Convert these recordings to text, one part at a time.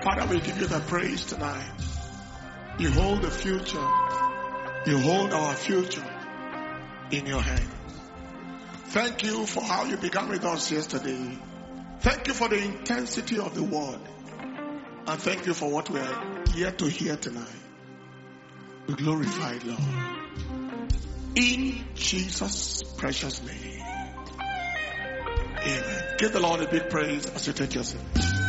Father, we give you the praise tonight. You hold the future. You hold our future in your hands. Thank you for how you began with us yesterday. Thank you for the intensity of the word. And thank you for what we are yet to hear tonight. We glorify, Lord. In Jesus' precious name. Amen. Give the Lord a big praise as you take your seat.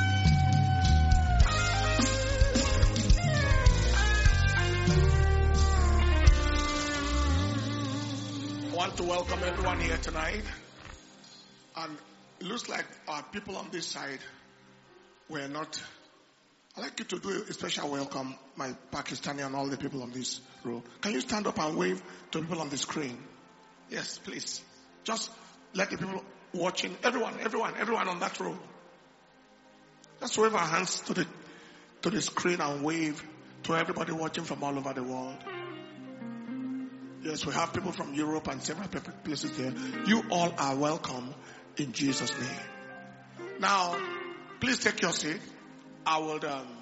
I want to welcome everyone here tonight. And it looks like our people on this side were not. I'd like you to do a special welcome, my Pakistani and all the people on this row. Can you stand up and wave to people on the screen? Yes, please. Just let the people watching, everyone on that row. Just wave our hands to the screen and wave to everybody watching from all over the world. Yes, we have people from Europe and several places there. You all are welcome in Jesus' name. Now, please take your seat. I will,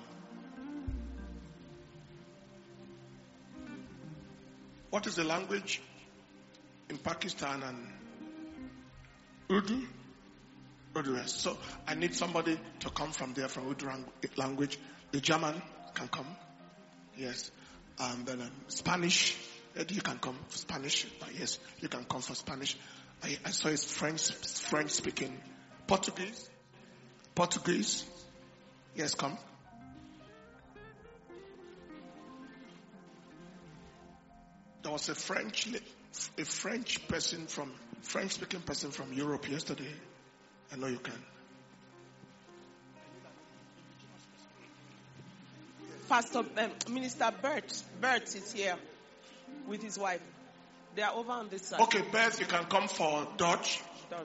what is the language in Pakistan and Urdu? Urdu, yes. So I need somebody to come from there, from Urdu language. The German can come. Yes. And then Spanish. You can come for Spanish. Yes, you can come for Spanish. I saw it's French speaking. Portuguese. Yes, come. There was a French speaking person from Europe yesterday. I know you can. Pastor Minister Bert is here with his wife. They are over on this side. Okay, Bert, you can come for Dutch.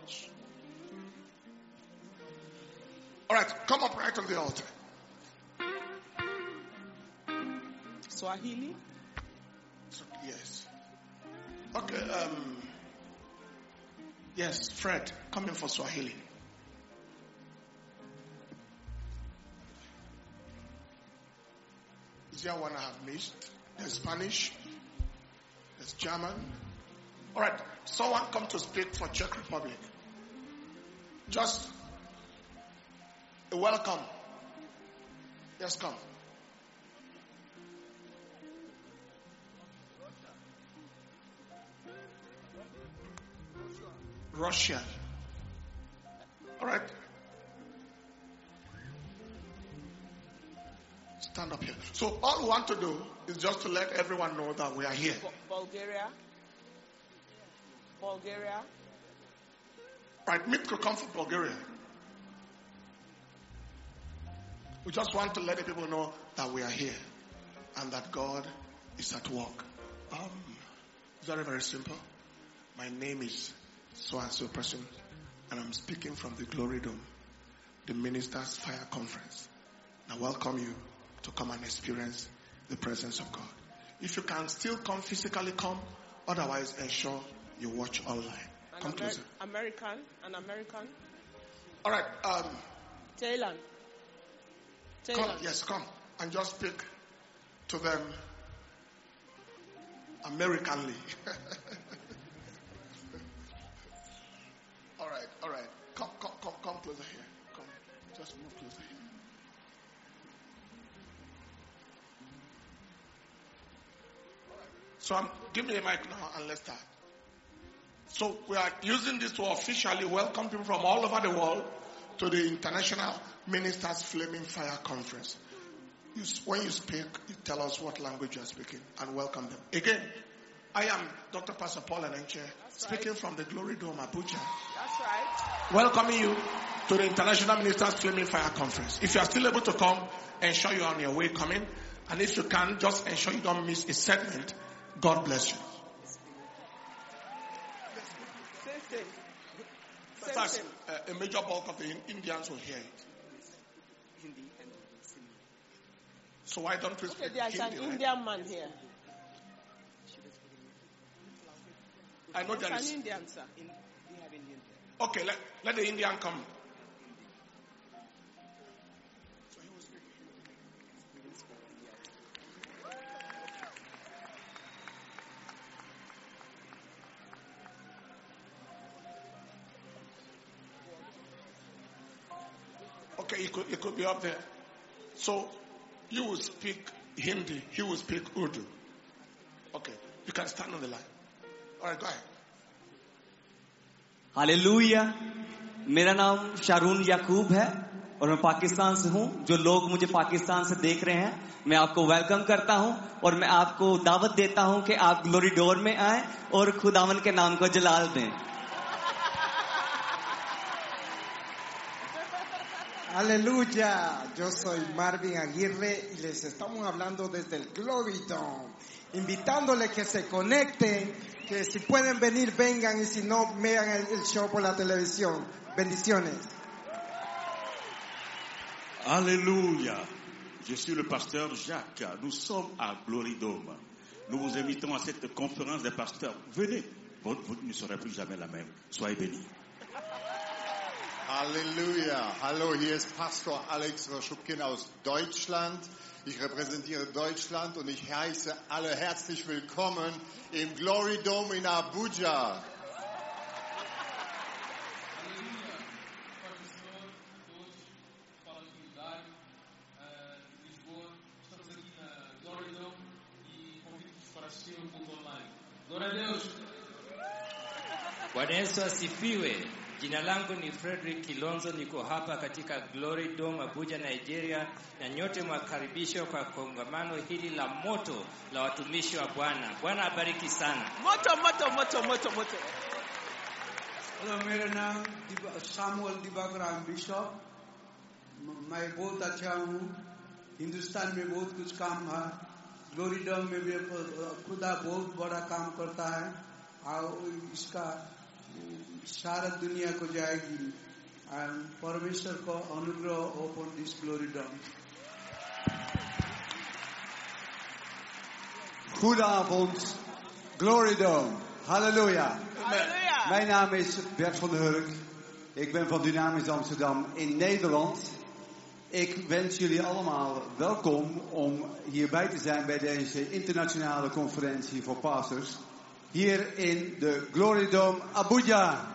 All right, come up right on the altar. Swahili? Yes. Okay, yes, Fred, come in for Swahili. Is there one I have missed? There's Spanish. There's German. All right, someone come to speak for Czech Republic. Just a welcome. Yes, come. Russia. All right. Stand up here. So all we want to do is just to let everyone know that we are here. Bulgaria. Right, Mitko come from Bulgaria. We just want to let the people know that we are here and that God is at work. It's very, very simple. My name is so-and-so person, and I'm speaking from the Glory Dome, the Ministers' Fire Conference. I welcome you to come and experience the presence of God. If you can still come, physically come. Otherwise, ensure you watch online. Come closer. American. All right. Thailand. Come, yes, come. And just speak to them Americanly. All right. Come closer here. Come. Just move closer here. So give me a mic now and let's start. So we are using this to officially welcome people from all over the world to the International Ministers Flaming Fire Conference. When you speak, you tell us what language you are speaking and welcome them. Again, I am Dr. Pastor Paul Enenche, speaking from the Glory Dome, Abuja. That's right. Welcoming you to the International Ministers Flaming Fire Conference. If you are still able to come, ensure you are on your way coming. And if you can, just ensure you don't miss a segment. God bless you. First, a major bulk of the Indians will hear it. So why don't we speak there's Hindi? There's an Indian man here. I know there is. An Indian, sir. Okay, let the Indian come. Okay, it could be up there. So you will speak Hindi, he will speak Urdu. Okay, you can stand on the line. All right, go ahead. Hallelujah. मेरा नाम Sharone याकूब है और मैं पाकिस्तान से हूं। जो लोग मुझे पाकिस्तान से देख रहे हैं, मैं आपको वेलकम करता हूं और मैं आपको दावत देता हूं कि आप ग्लोरी डोर में आएं और खुदावन के नाम को जलाल दें। Aleluya, yo soy Marvin Aguirre y les estamos hablando desde el Glory Dome, invitándoles que se conecten, que si pueden venir, vengan, y si no, vean el show por la televisión. Bendiciones. Alléluia. Je suis le pasteur Jacques. Nous sommes à Glory Dome. Nous vous invitons à cette conférence des pasteurs. Venez. Votre vie ne sera plus jamais la même. Soyez bénis. Halleluja. Hallo, hier ist Pastor Alex Roschupkin aus Deutschland. Ich repräsentiere Deutschland und ich heiße alle herzlich willkommen im Glory Dome in Abuja. Bwana Yesu asifiwe. Jina langu ni Frederick Kilonzo, niko hapa katika Glory Dome Abuja, Nigeria, na nyote mwakaribishwa kwa kongamano hili la moto la watumishi wa Bwana. Bwana abariki sana. Moto, moto, moto, moto, moto. Hello, मेरा नाम Samuel दिवाकराम bishop. मैं बहुत अच्छा हूँ। हिंदुस्तान में बहुत कुछ काम है। ग्लोरी डोम में भी खुदा बहुत बड़ा काम करता है और इसका सारा दुनिया को जाएगी। परमेश्वर को अनुग्रह open this glory dome. Goedenavond, Glory Dome. Halleluja. Halleluja. Mijn naam is Bert van der Hurk. Ik ben van Dynamisch Amsterdam in Nederland. Ik wens jullie allemaal welkom om hierbij te zijn bij deze internationale conferentie voor pastors. Hier in de Glory Dome Abuja.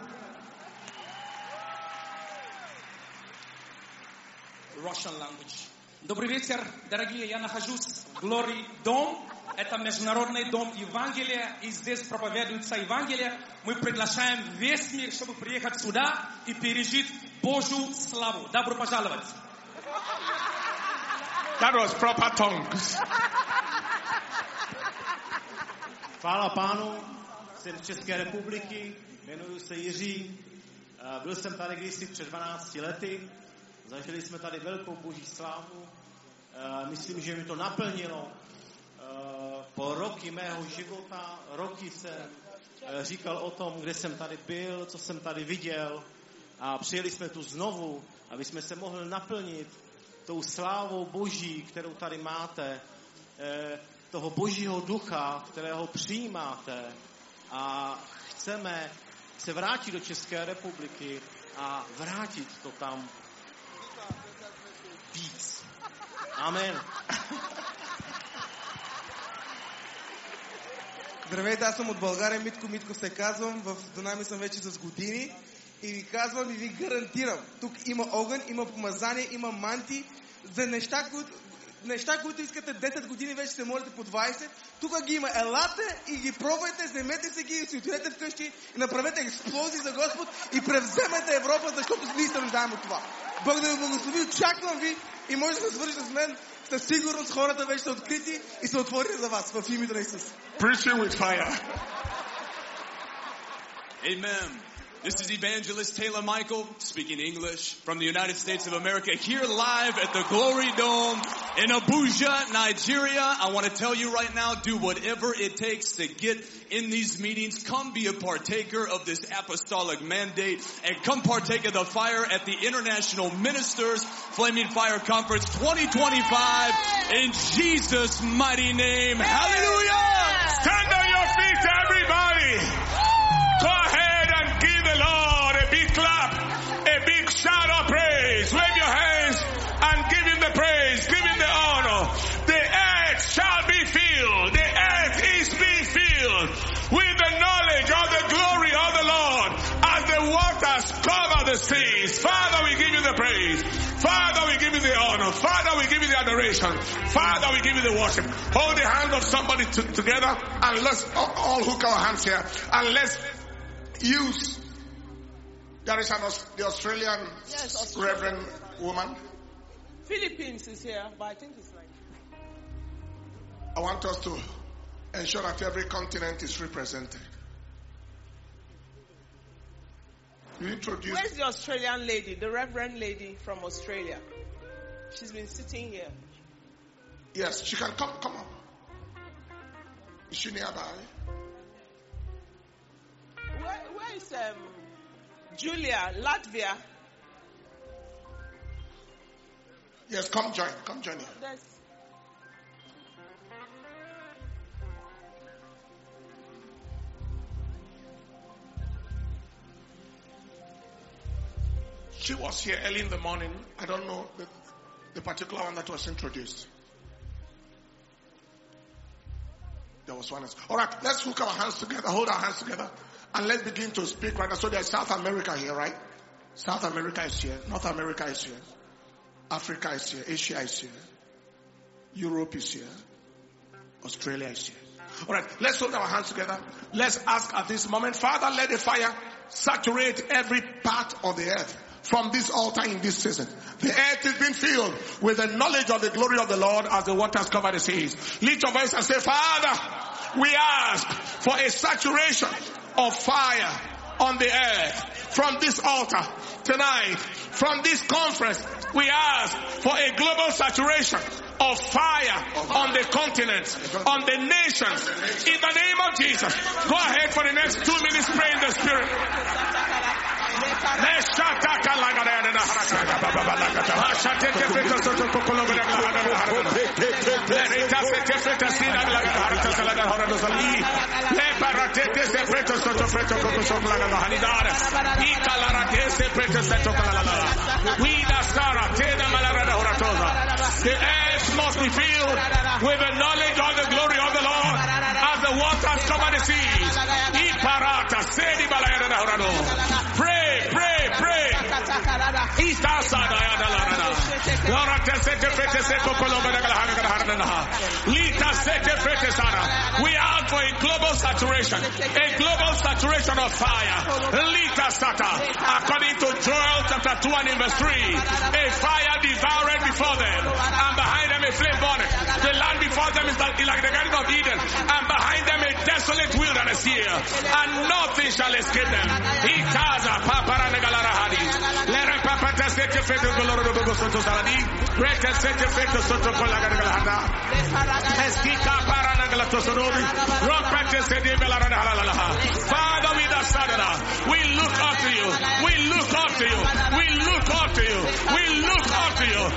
Russian language. Добрый вечер, дорогие. Я нахожусь в Glory Dome. Это международный дом Евангелия, и здесь проповедуется Евангелие. Мы приглашаем весь мир, чтобы приехать сюда и пережить Божью славу. Добро пожаловать. That was proper tongues. Chvála Pánu, jsem z České republiky, jmenuji se Jiří. Byl jsem tady kdysi před 12 lety, zažili jsme tady velkou boží slávu. Myslím, že mi to naplnilo. Po roky mého života, roky jsem říkal o tom, kde jsem tady byl, co jsem tady viděl, a přijeli jsme tu znovu, aby jsme se mohli naplnit tou slávou boží, kterou tady máte, toho božího ducha, kterého přijímáte, a chceme se vrátit do České republiky a vrátit to tam víc. Amen. Здравейте, аз съм от България, Митко се казвам, в Дунами съм вече с години и ви казвам и ви гарантирам, тук има огън, има помазание, има манти за неща, които искате 10 години вече се молите по 20, тук ги има. Елате и ги пробвайте, вземете се ги и си отидете вкъщи и направете експлозии за Господ и превземете Европа, защото ние се нуждаем от това. Бог да ви благослови, очаквам ви и може да се свържете с мен. Със сигурност хората вече са открити и са отворени за вас в името на Исус. Preaching with fire. Amen. This is Evangelist Taylor Michael, speaking English from the United States of America, here live at the Glory Dome in Abuja, Nigeria. I want to tell you right now, do whatever it takes to get in these meetings. Come be a partaker of this apostolic mandate and come partake of the fire at the International Ministers Flaming Fire Conference 2025 in Jesus' mighty name. Hallelujah! Stand on your feet, everybody. Go ahead and give the Lord a big clap, a big shout of praise. Wave your hands and give him the praise, give him the honor. The earth shall be filled. The earth is being filled with the knowledge of the glory of the Lord as the waters cover the seas. Father, we give you the praise. Father, we give you the honor. Father, we give you the adoration. Father, we give you the worship. Hold the hand of somebody together and let's all hook our hands here and let's use. There is the Australian Reverend woman. Philippines is here, but I think it's like. I want us to ensure that every continent is represented. You introduce. Where's the Australian lady, the Reverend lady from Australia? She's been sitting here. Yes, she can come up. Is she nearby? Where is Julia, Latvia? Yes, come join here. She was here early in the morning. I don't know the particular one that was introduced. There was one else. All right, let's hook our hands together, hold our hands together, and let's begin to speak right now. So there's South America here, right? South America is here. North America is here. Africa is here. Asia is here. Europe is here. Australia is here. All right, let's hold our hands together. Let's ask at this moment, Father, let the fire saturate every part of the earth from this altar in this season. The earth is being filled with the knowledge of the glory of the Lord as the waters cover the seas. Lift your voice and say, Father, we ask for a saturation of fire on the earth from this altar tonight. From this conference, we ask for a global saturation of fire on the continents, on the nations. In the name of Jesus, go ahead for the next 2 minutes, pray in the Spirit. The earth must be filled with the knowledge of the glory of the Lord as the waters cover the seas. Pray, pray, pray. We are for a global saturation of fire. According to Joel chapter 2 and verse 3, a fire devoured before them, and behind them a flame burning. The land before them is like the Garden of Eden, and behind them a desolate wilderness here, and nothing shall escape them. Father, we look up to you. We look up to you. We look up to you. We look up to you.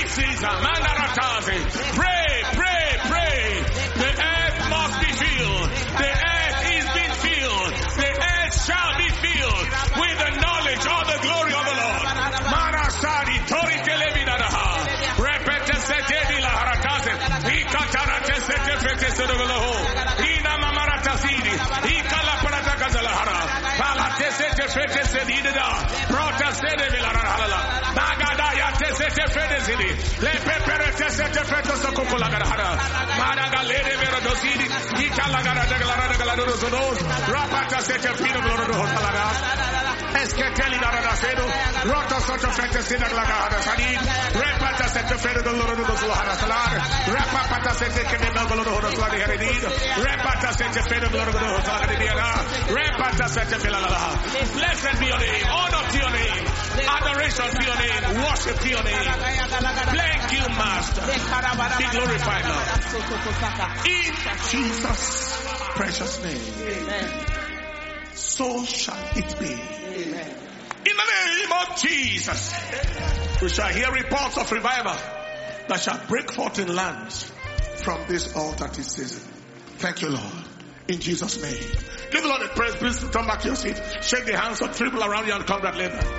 Pray, pray, pray. The earth must be filled. The earth is being filled. The earth shall be filled with the knowledge of the glory of the Lord. Marasari, Tori Televidadaha. Repete Sete la Harakase. Ikatarate Sete Fete Sedovelo. Ina Mamaratasidi. Ikala Paratakasalahara. Palate Sete Fete Sedida. Prota Sede Villarala. Nagadaya Sete Fete Sidi. Le Peperete Sete Fete Sokokolagara. Madagalere Verodosidi. Ikalagara de Galaradosos. Rapata Sete Pino Glorado. Escateli da Radacedo, Rota Soto Fete Sina Glagada Sadid, Repata Sete Fede Loro Sohara Salar, Rapata Sete Kenema Loro Sladi Heredid, Repata Sete Fede Loro Sladi Diana, Repata Sete Filala. Blessed be your name, honor to your name, adoration to your name, worship to your name. Thank you, Master. Be glorified, Lord. In Jesus' precious name. Amen. So shall it be. Amen. In the name of Jesus, we shall hear reports of revival that shall break forth in lands from this altar this season. Thank you, Lord. In Jesus' name. Give the Lord a praise. Please turn back to your seat. Shake the hands of people around you and congratulate them.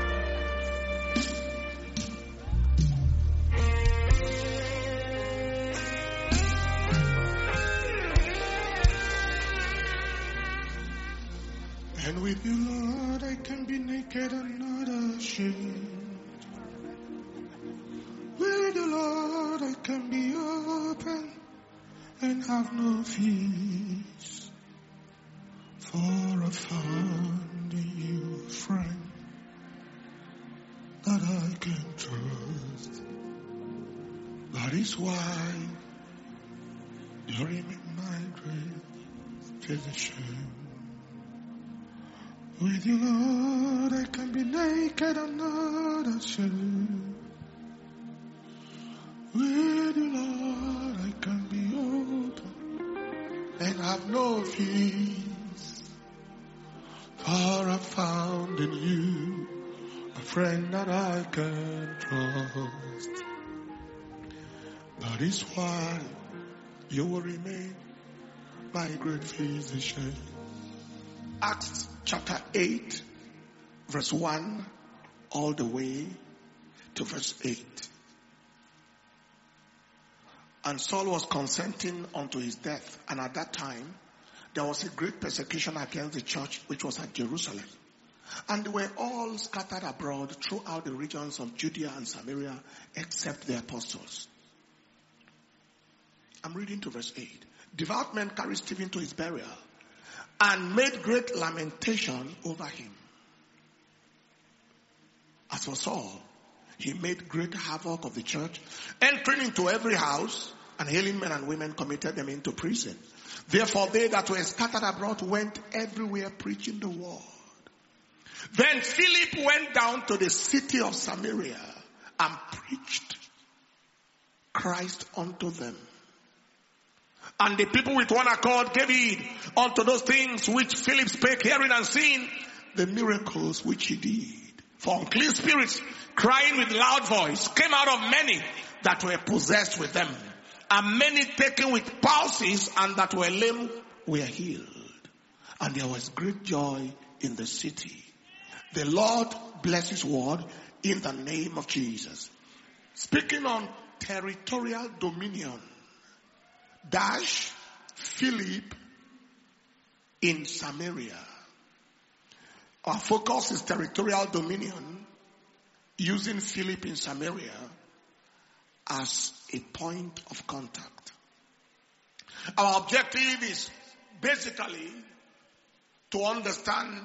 And with you, Lord, I can be naked and not ashamed. have no fears, for I found in you a friend that I can trust. That is why you remain my great physician. With you, Lord, I can be naked and not ashamed. With you, Lord, I can be open and have no fears. For I found in you a friend that I can trust. That is why you will remain my great physician. Acts chapter 8, verse 1, all the way to verse 8. And Saul was consenting unto his death, and at that time there was a great persecution against the church which was at Jerusalem. And they were all scattered abroad throughout the regions of Judea and Samaria, except the apostles. I'm reading to verse 8. Devout men carried Stephen to his burial and made great lamentation over him. As for Saul, he made great havoc of the church, entering into every house and hailing men and women, committed them into prison. Therefore they that were scattered abroad went everywhere preaching the word. Then Philip went down to the city of Samaria and preached Christ unto them. And the people with one accord gave heed unto those things which Philip spake, hearing and seeing the miracles which he did. For unclean spirits, crying with loud voice, came out of many that were possessed with them. And many taken with palsies and that were lame were healed. And there was great joy in the city. The Lord bless his word in the name of Jesus. Speaking on territorial dominion, Philip in Samaria. Our focus is territorial dominion, using Philip in Samaria as a point of contact. Our objective is basically to understand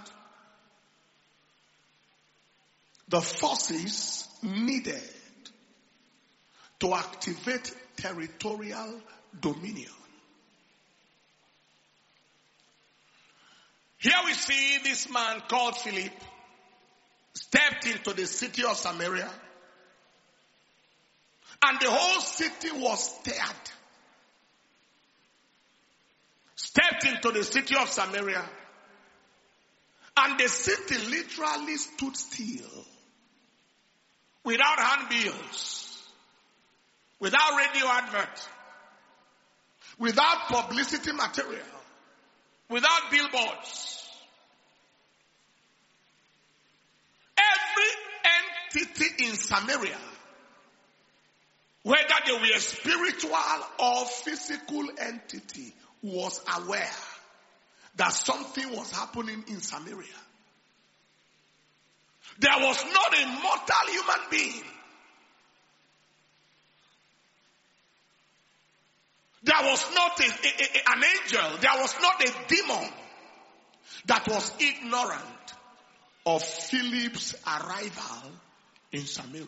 the forces needed to activate territorial dominion. Here we see this man called Philip stepped into the city of Samaria, and the whole city was stirred. Stepped into the city of Samaria, and the city literally stood still, without handbills, without radio advert, without publicity material, without billboards. Every entity in Samaria, whether they were spiritual or physical entity, was aware that something was happening in Samaria. There was not a mortal human being. There was not an angel. There was not a demon that was ignorant of Philip's arrival in Samaria.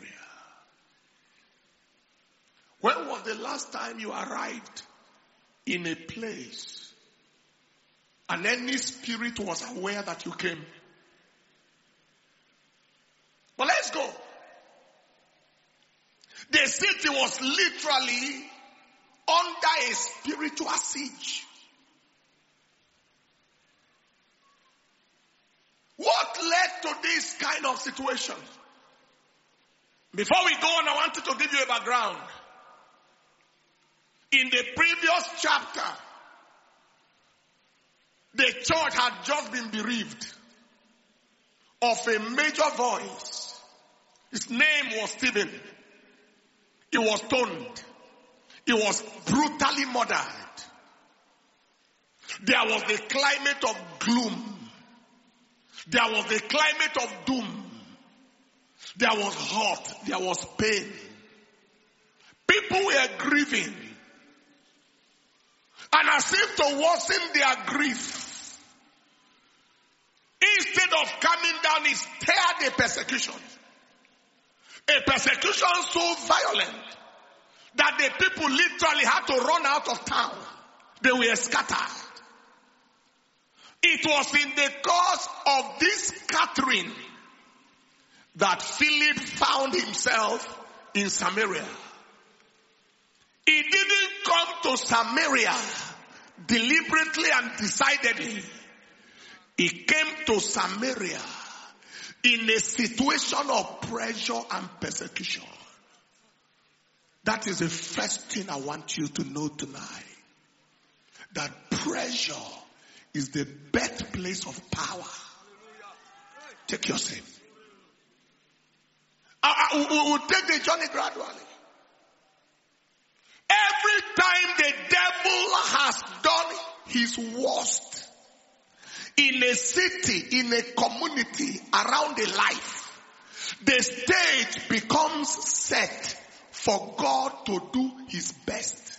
When was the last time you arrived in a place and any spirit was aware that you came? But let's go. The city was literally under a spiritual siege. What led to this kind of situation? Before we go on, I wanted to give you a background. In the previous chapter, the church had just been bereaved of a major voice. His name was Stephen. He was stoned. He was brutally murdered. There was the climate of gloom. There was the climate of doom. There was hurt. There was pain. People were grieving. And as if to worsen their grief, instead of coming down, he stirred a persecution. A persecution so violent that the people literally had to run out of town. They were scattered. It was in the course of this scattering that Philip found himself in Samaria. He didn't come to Samaria deliberately and decidedly. He came to Samaria in a situation of pressure and persecution. That is the first thing I want you to know tonight. That pressure is the birthplace of power. Take your seat. We'll take the journey gradually. Every time the devil has done his worst in a city, in a community, around a life, the stage becomes set for God to do his best.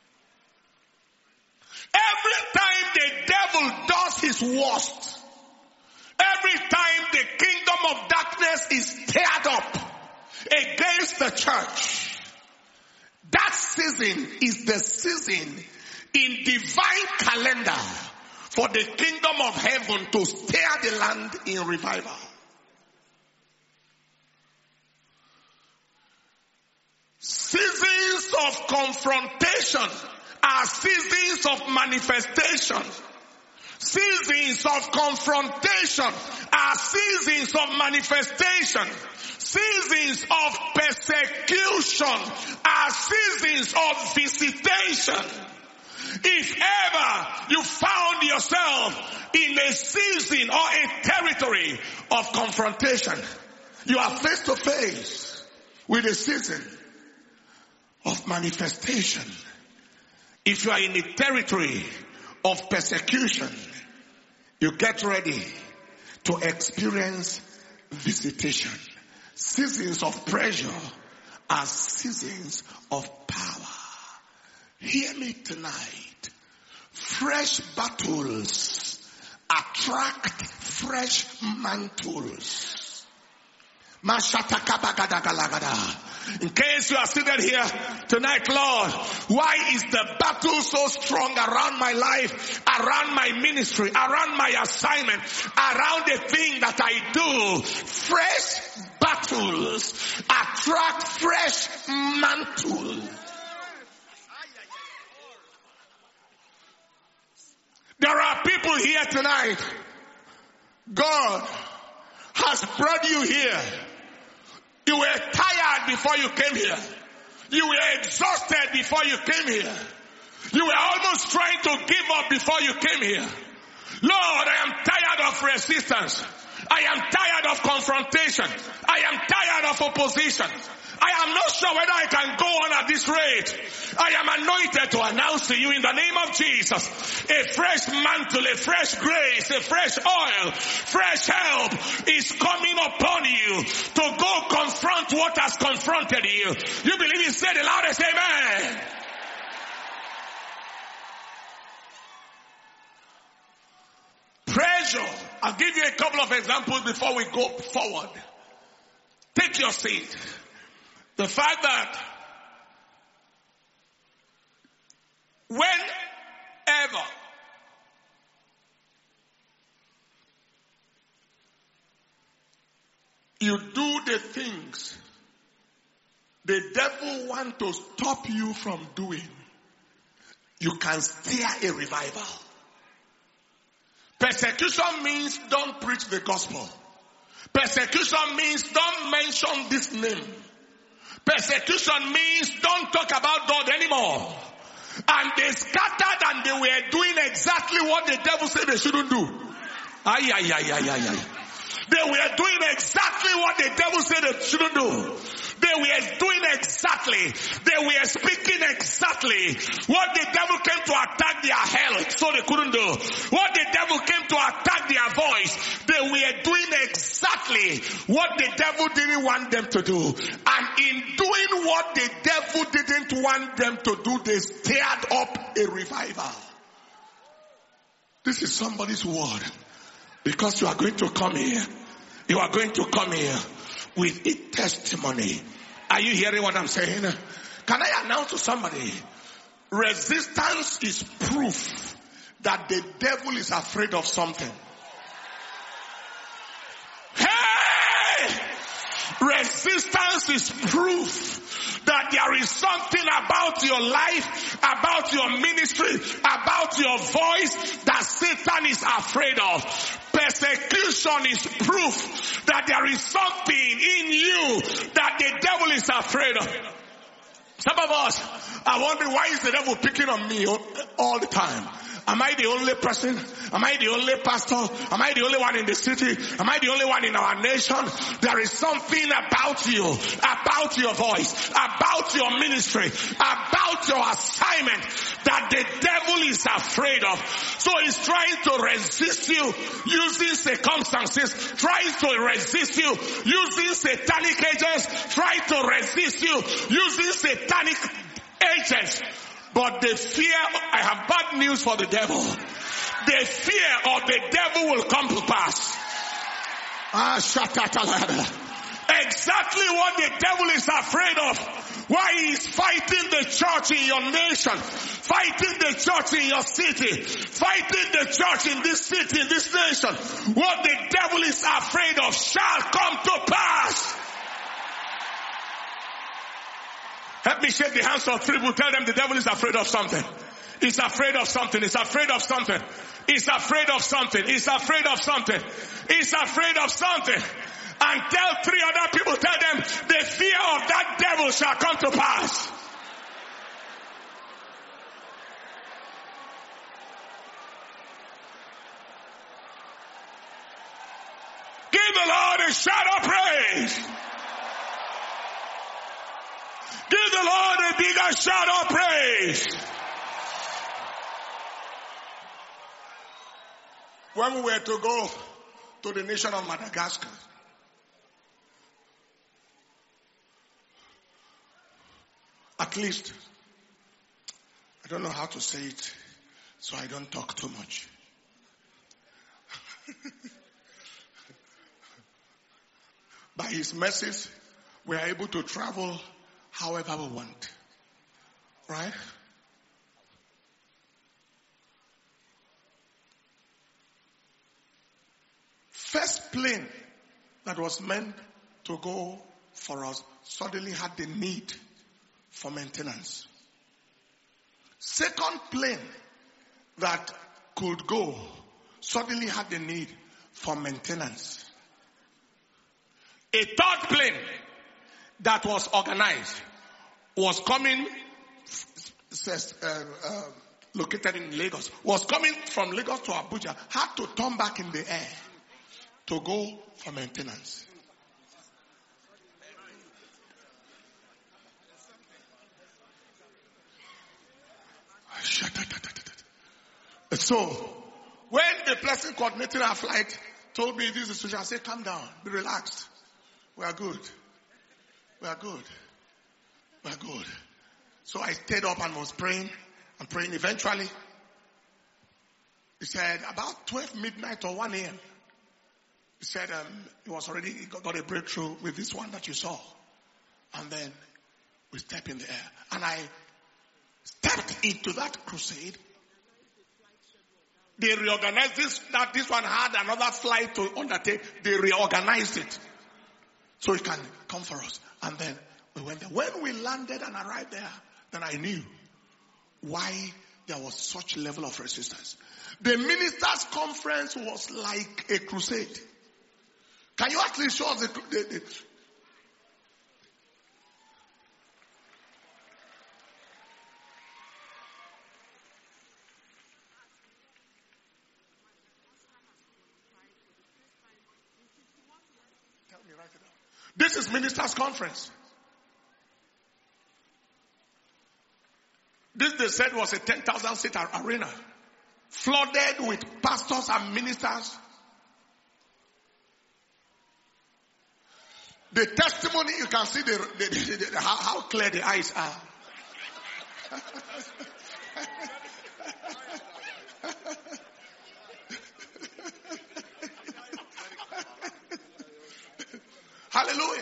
Every time the devil does his worst, every time the kingdom of darkness is stirred up against the church, that season is the season in divine calendar for the kingdom of heaven to stir the land in revival. Seasons of confrontation are seasons of manifestation. Seasons of confrontation are seasons of manifestation. Seasons of persecution are seasons of visitation. If ever you found yourself in a season or a territory of confrontation, you are face to face with a season of manifestation. If you are in a territory of persecution, you get ready to experience visitation. Seasons of pressure are seasons of power. Hear me tonight. Fresh battles attract fresh mantles. In case you are seated here tonight, Lord, why is the battle so strong around my life, around my ministry, around my assignment, around the thing that I do? Fresh battles attract fresh mantles. There are people here tonight. God has brought you here. You were tired before you came here. You were exhausted before you came here. You were almost trying to give up before you came here. Lord, I am tired of resistance. I am tired of confrontation. I am tired of opposition. I am not sure whether I can go on at this rate. I am anointed to announce to you in the name of Jesus, a fresh mantle, a fresh grace, a fresh oil, fresh help is coming upon you to go confront what has confronted you. You believe it? Say the loudest amen. Pressure. I'll give you a couple of examples before we go forward. Take your seat. The fact that whenever you do the things the devil wants to stop you from doing, you can steer a revival. Persecution means don't preach the gospel. Persecution means don't mention this name. Persecution means don't talk about God anymore. And they scattered and they were doing exactly what the devil said they shouldn't do. They were doing exactly what the devil said they shouldn't do. They were doing exactly. They were speaking exactly what the devil came to attack their health, so they couldn't do. What the devil came to attack their voice, they were doing exactly what the devil didn't want them to do. And in doing what the devil didn't want them to do, they stirred up a revival. This is somebody's word. Because you are going to come here. You are going to come here with a testimony. Are you hearing what I'm saying? Can I announce to somebody? Resistance is proof that the devil is afraid of something. Hey! Resistance is proof that there is something about your life, about your ministry, about your voice that Satan is afraid of. Persecution is proof that there is something in you that the devil is afraid of. Some of us are wondering, why is the devil picking on me all the time? Am I the only person? Am I the only pastor? Am I the only one in the city? Am I the only one in our nation? There is something about you, about your voice, about your ministry, about your assignment that the devil is afraid of. So he's trying to resist you using circumstances, trying to resist you using satanic agents, trying to resist you using satanic agents. But the fear, I have bad news for the devil. The fear of the devil will come to pass. Exactly what the devil is afraid of. Why he is fighting the church in your nation, fighting the church in your city, fighting the church in this city, in this nation. What the devil is afraid of shall come to pass. Help me shake the hands of 3 people. Tell them the devil is afraid of something. He's afraid of something. He's afraid of something. He's afraid of something. He's afraid of something. He's afraid of something. And tell 3 other people, tell them the fear of that devil shall come to pass. Give the Lord a shout of praise. Give the Lord a bigger shout of praise. When we were to go to the nation of Madagascar, at least, I don't know how to say it, so I don't talk too much. By his mercies, we are able to travel however we want. Right? First plane that was meant to go for us suddenly had the need for maintenance. Second plane that could go suddenly had the need for maintenance. A third plane that was organized was coming, located in Lagos, was coming from Lagos to Abuja, had to turn back in the air to go for maintenance. So, when the person coordinating our flight told me this is the situation, I said, calm down, be relaxed. We are good. We are good. We are good. So I stayed up and was praying and praying. Eventually, he said about 12 midnight or 1 a.m. He said he got a breakthrough with this one that you saw. And then we stepped in the air. And I stepped into that crusade. They reorganized this one had another flight to undertake. They reorganized it. So it can come for us. And then we went there. When we landed and arrived there, then I knew why there was such level of resistance. The ministers' conference was like a crusade. Can you actually show us the This is ministers' conference. This, they said, was a 10,000 seat arena, flooded with pastors and ministers. The testimony, you can see how clear the eyes are. Hallelujah.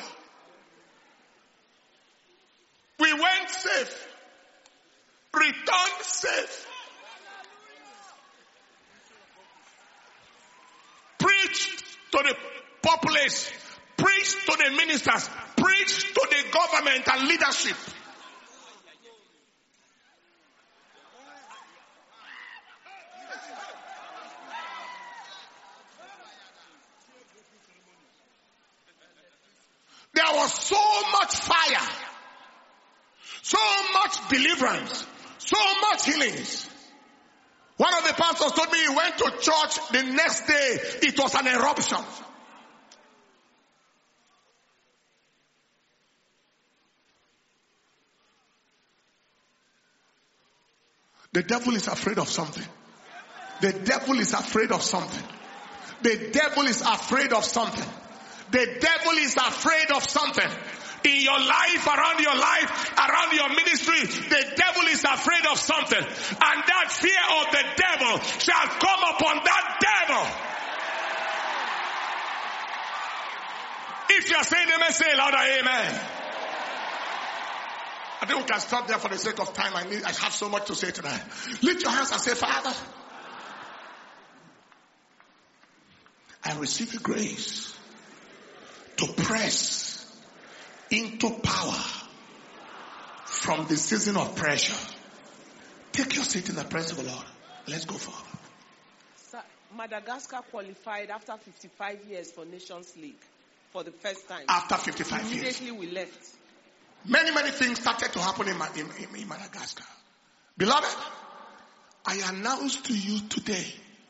We went safe. Returned safe. Preached to the populace. Preached to the ministers. Preached to the government and leadership. There was so much fire, so much deliverance, so much healings. One of the pastors told me he went to church the next day, it was an eruption. The devil is afraid of something. The devil is afraid of something. The devil is afraid of something. The devil is afraid of something. In your life, around your ministry, the devil is afraid of something. And that fear of the devil shall come upon that devil. If you are saying amen, say louder amen. I think we can stop there for the sake of time. I have so much to say tonight. Lift your hands and say, Father, I receive the grace to press into power from the season of pressure. Take your seat in the presence of the Lord. Let's go forward. Sir, Madagascar qualified after 55 years for Nations League for the first time. After 55 years. Immediately we left. Many things started to happen in Madagascar. Beloved, I announce to you today,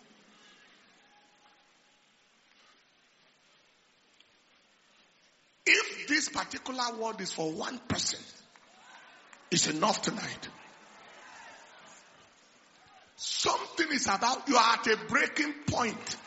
if this particular word is for one person, it's enough tonight. Something is about, you are at a breaking point.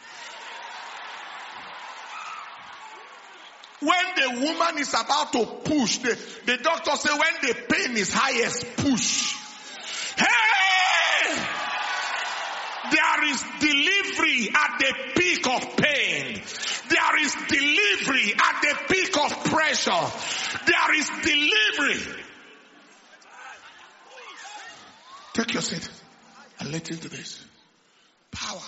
When the woman is about to push, the doctor says when the pain is highest, push. Hey! There is delivery at the peak of pain. There is delivery at the peak of pressure. There is delivery. Take your seat and listen to this. Power.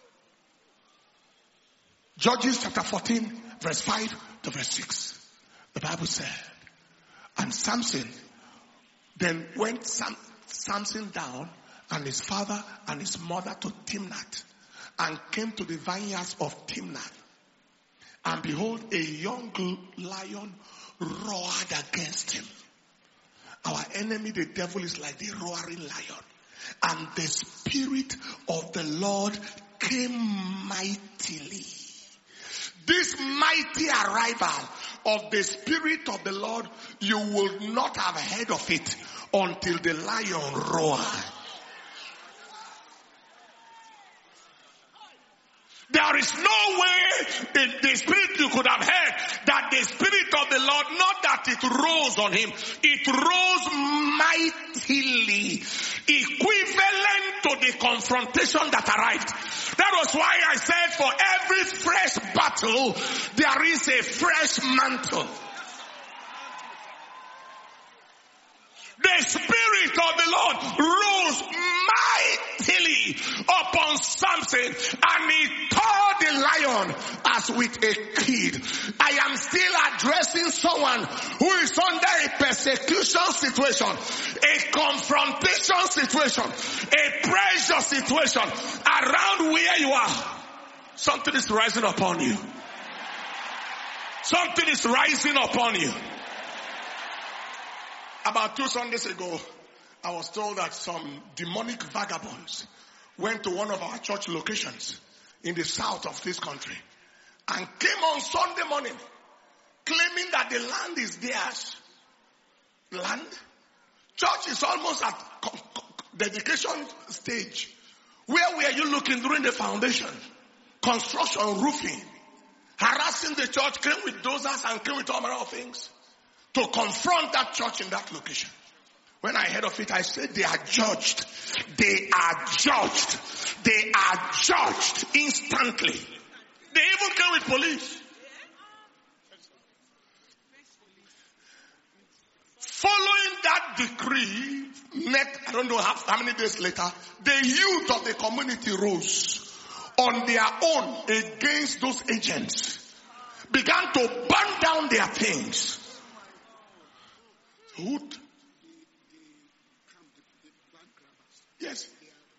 Judges chapter 14, verse 5 to verse 6. The Bible said, and Samson, then went Samson down and his father and his mother to Timnath, and came to the vineyards of Timnath. And behold, a young lion roared against him. Our enemy, the devil, is like the roaring lion. And the Spirit of the Lord came mightily. This mighty arrival of the Spirit of the Lord, you will not have heard of it until the lion roared. There is no way in the Spirit you could have heard that the Spirit of the Lord, not that it rose on him, it rose mightily, equivalent to the confrontation that arrived. That was why I said for every fresh battle, there is a fresh mantle. The Spirit of the Lord rose mightily upon Samson, and he tore the lion as with a kid. I am still addressing someone who is under a persecution situation, a confrontation situation, a pressure situation around where you are. Something is rising upon you. Something is rising upon you. About 2 Sundays ago, I was told that some demonic vagabonds went to one of our church locations in the south of this country and came on Sunday morning claiming that the land is theirs. Land? Church is almost at dedication stage. Where were you looking during the foundation? Construction, roofing. Harassing the church, came with dozers and came with all manner of things to confront that church in that location. When I heard of it, I said, they are judged. They are judged. They are judged instantly. They even came with police. Following that decree, I don't know how many days later, the youth of the community rose on their own against those agents, began to burn down their things. Hood. Yes.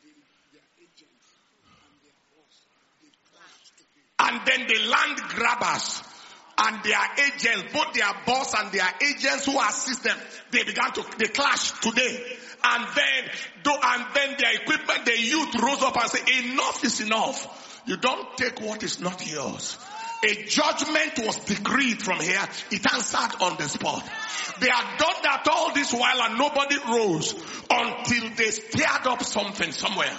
And then the land grabbers and their agents, both their boss and their agents who assist them, they clashed today. And then their equipment, the youth rose up and said, enough is enough. You don't take what is not yours. A judgment was decreed from here. It answered on the spot. They had done that all this while and nobody rose until they stirred up something somewhere.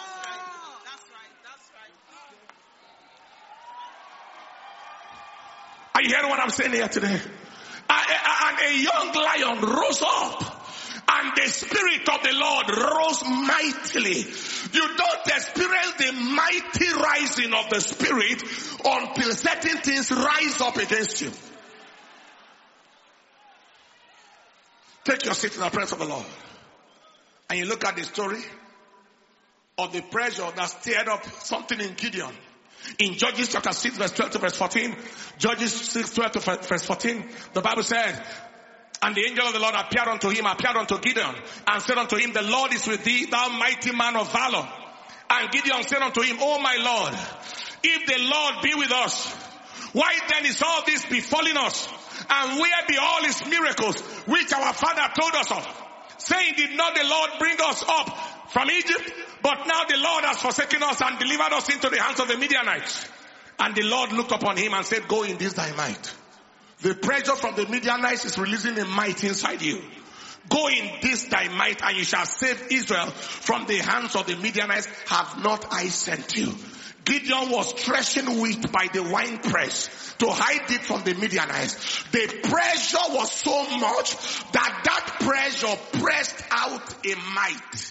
Are you hearing what I'm saying here today? And a young lion rose up. And the Spirit of the Lord rose mightily. You don't experience the mighty rising of the Spirit until certain things rise up against you. Take your seat in the presence of the Lord. And you look at the story of the pressure that stirred up something in Gideon. In Judges chapter 6 verse 12 to verse 14. Judges 6 12 to verse 14. The Bible said, and the angel of the Lord appeared unto Gideon, and said unto him, the Lord is with thee, thou mighty man of valor. And Gideon said unto him, O my Lord, if the Lord be with us, why then is all this befalling us? And where be all his miracles, which our father told us of? Saying, did not the Lord bring us up from Egypt? But now the Lord has forsaken us and delivered us into the hands of the Midianites. And the Lord looked upon him and said, go in this thy might. The pressure from the Midianites is releasing a might inside you. Go in this thy might and you shall save Israel from the hands of the Midianites. Have not I sent you? Gideon was threshing wheat by the winepress to hide it from the Midianites. The pressure was so much that pressure pressed out a might.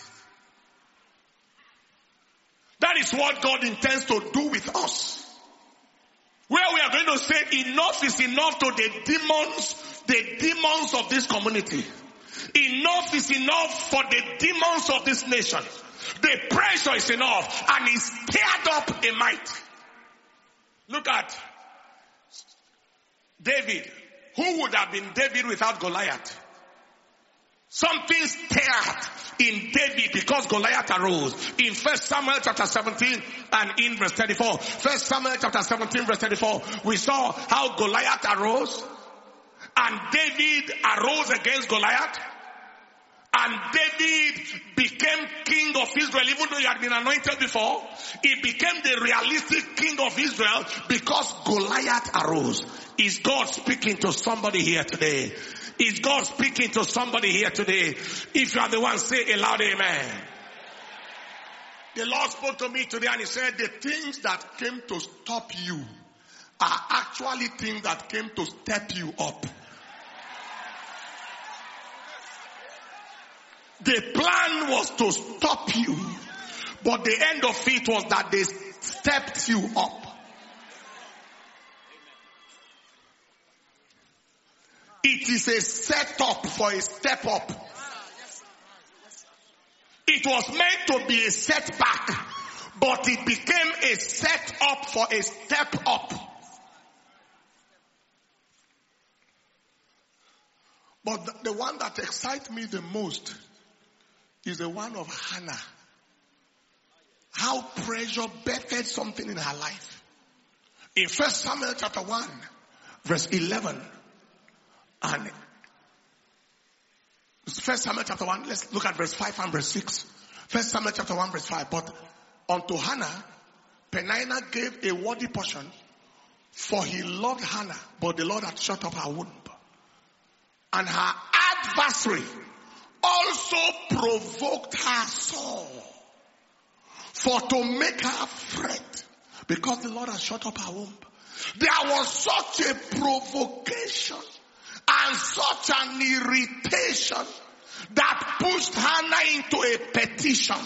That is what God intends to do with us. Where we are going to say enough is enough to the demons of this community. Enough is enough for the demons of this nation. The pressure is enough and he stirred up a might. Look at David. Who would have been David without Goliath? Something stirred in David because Goliath arose. In 1 Samuel chapter 17 and in verse 34. 1 Samuel chapter 17 verse 34. We saw how Goliath arose. And David arose against Goliath. And David became king of Israel, even though he had been anointed before. He became the realistic king of Israel because Goliath arose. Is God speaking to somebody here today? Is God speaking to somebody here today? If you are the one, say a loud amen. The Lord spoke to me today and he said, the things that came to stop you are actually things that came to step you up. The plan was to stop you, but the end of it was that they stepped you up. It is a setup for a step up. It was meant to be a setback, but it became a set up for a step up. But the one that excites me the most is the one of Hannah. How pressure bettered something in her life. In 1 Samuel chapter 1, verse 11, and 1 Samuel chapter 1, let's look at verse 5 and verse 6. 1 Samuel chapter 1 verse 5. But unto Hannah, Peninnah gave a worthy portion For he loved Hannah, but the Lord had shut up her womb. And her adversary also provoked her sore, for to make her fret, because the Lord had shut up her womb. There was such a provocation and such an irritation that pushed Hannah into a petition.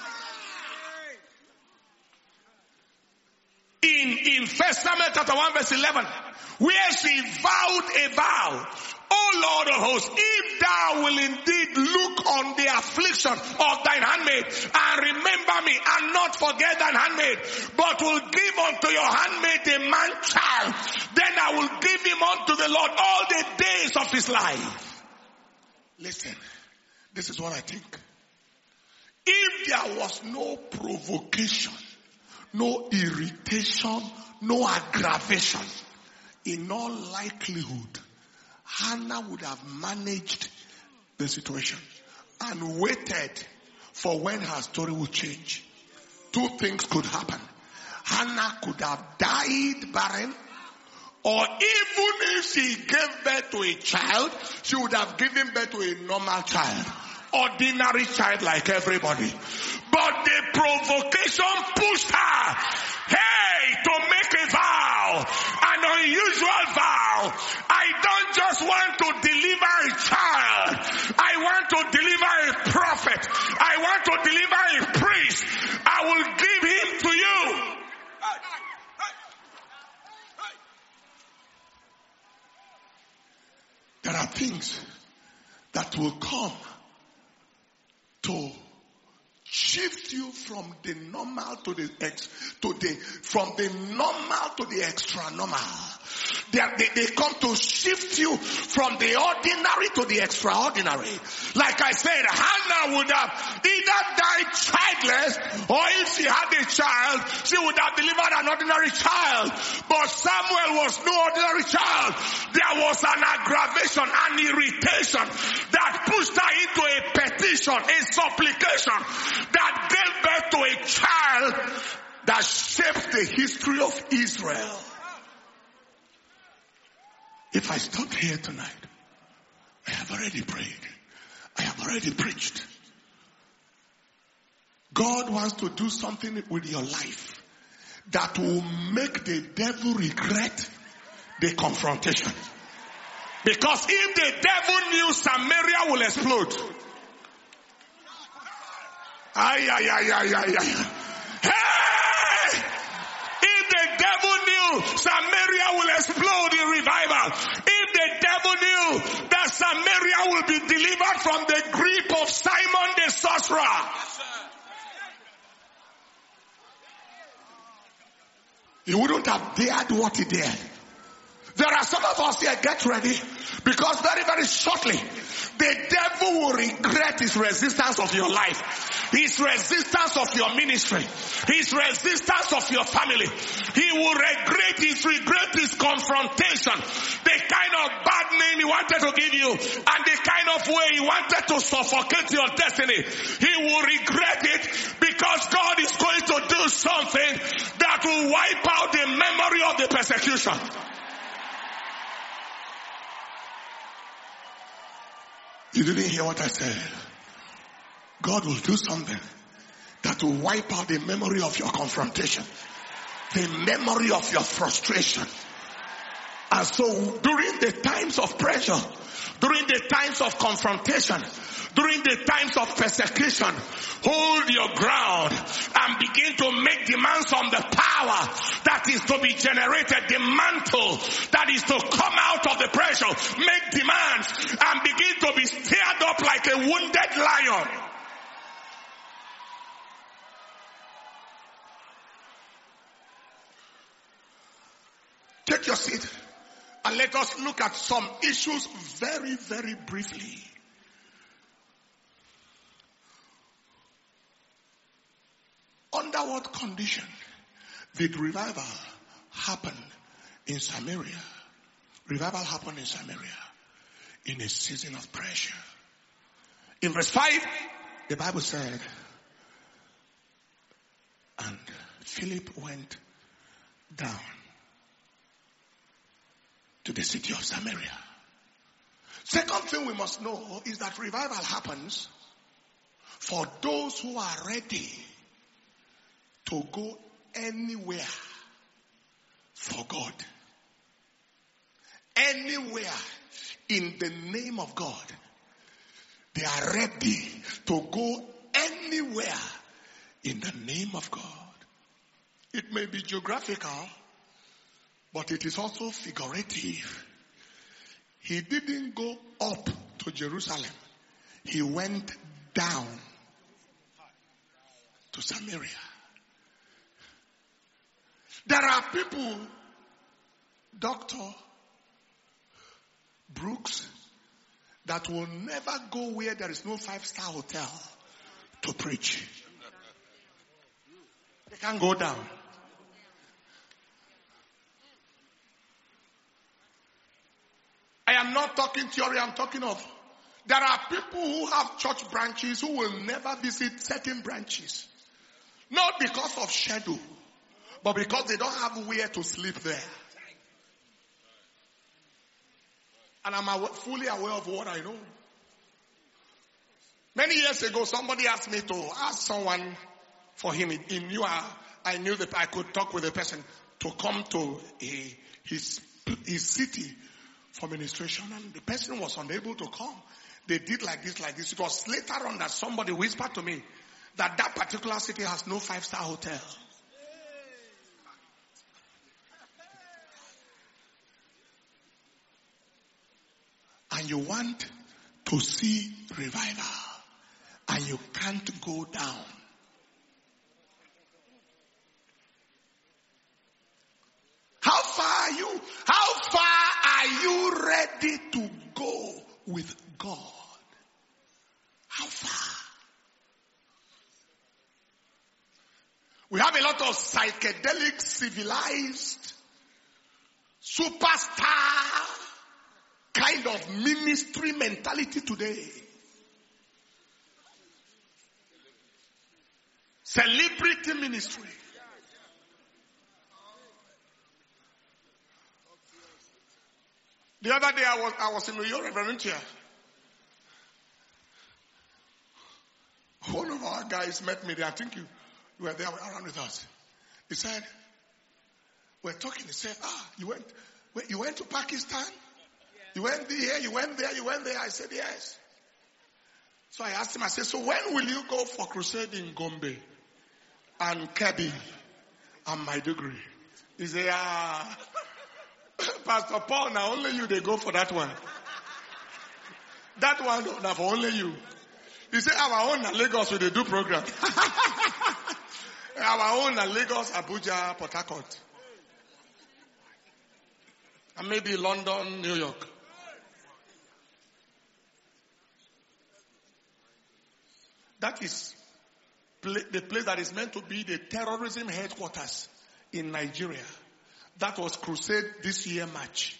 In 1 Samuel chapter 1 verse 11, where she vowed a vow, O Lord of hosts, if thou will indeed look on the affliction of thine handmaid and remember me and not forget thine handmaid, but will give unto your handmaid a man child, then I will give him unto the Lord all the days of his life. Listen, this is what I think. If there was no provocation, no irritation, no aggravation, in all likelihood, Hannah would have managed the situation and waited for when her story would change. Two things could happen. Hannah could have died barren, or even if she gave birth to a child, she would have given birth to a normal child, ordinary child like everybody. But the provocation pushed her, to make a vow, an unusual vow. I don't just want to deliver a child. I want to deliver a prophet. I want to deliver a priest. I will give him to you. There are things that will come to shift you from the normal to the from the normal to the extra normal. They come to shift you from the ordinary to the extraordinary. Like I said, Hannah would have either died childless, or if she had a child, she would have delivered an ordinary child. But Samuel was no ordinary child. There was an aggravation, an irritation that pushed her into a petition, a supplication that gave birth to a child that shaped the history of Israel. If I stopped here tonight, I have already prayed. I have already preached. God wants to do something with your life that will make the devil regret the confrontation. Because if the devil knew, Samaria will explode. Hey! If the devil knew, Samaria will explode in revival. If the devil knew that Samaria will be delivered from the grip of Simon the sorcerer, he wouldn't have dared what he dared. There are some of us here, get ready, because very, very shortly, the devil will regret his resistance of your life, his resistance of your ministry, his resistance of your family. He will regret his confrontation, the kind of bad name he wanted to give you, and the kind of way he wanted to suffocate your destiny. He will regret it, because God is going to do something that will wipe out the memory of the persecution. You didn't hear what I said. God will do something that will wipe out the memory of your confrontation, the memory of your frustration. And so during the times of pressure, during the times of confrontation, during the times of persecution, hold your ground and begin to make demands on the power that is to be generated, the mantle that is to come out of the pressure. Make demands and begin to be stirred up like a wounded lion. Take your seat and let us look at some issues very, very briefly. Under what condition did revival happen in Samaria? Revival happened in Samaria in a season of pressure. In verse 5, the Bible said, and Philip went down to the city of Samaria. Second thing we must know is that revival happens for those who are ready to go anywhere for God. Anywhere in the name of God. They are ready to go anywhere in the name of God. It may be geographical, but it is also figurative. He didn't go up to Jerusalem. He went down to Samaria. There are people, Dr. Brooks, that will never go where there is no 5-star hotel to preach. They can't go down. I am not talking theory, I'm talking of. There are people who have church branches who will never visit certain branches. Not because of schedule, but because they don't have where to sleep there. And I'm fully aware of what I know. Many years ago, somebody asked me to ask someone for him. I knew that I could talk with a person to come to his city for ministration, and the person was unable to come. They did like this. It was later on that somebody whispered to me that particular city has no 5-star hotel. And you want to see revival, and you can't go down. How far are you? How far are you ready to go with God? How far? We have a lot of psychedelic, civilized, superstar kind of ministry mentality today. Celebrity ministry. The other day I was in New York, Reverend here. One of our guys met me there. I think you were there around with us. He said, we're talking. He said, you went to Pakistan? You went here, you went there, you went there. I said, yes. So I asked him, I said, so when will you go for crusade in Gombe and Kebbi and Maiduguri? He said, Pastor Paul, now only you, they go for that one. That one, now for only you. He said, our own Lagos, we they do program. Our own Lagos, Abuja, Port Harcourt. And maybe London, New York. That is the place that is meant to be the terrorism headquarters in Nigeria. That was crusade this year, March.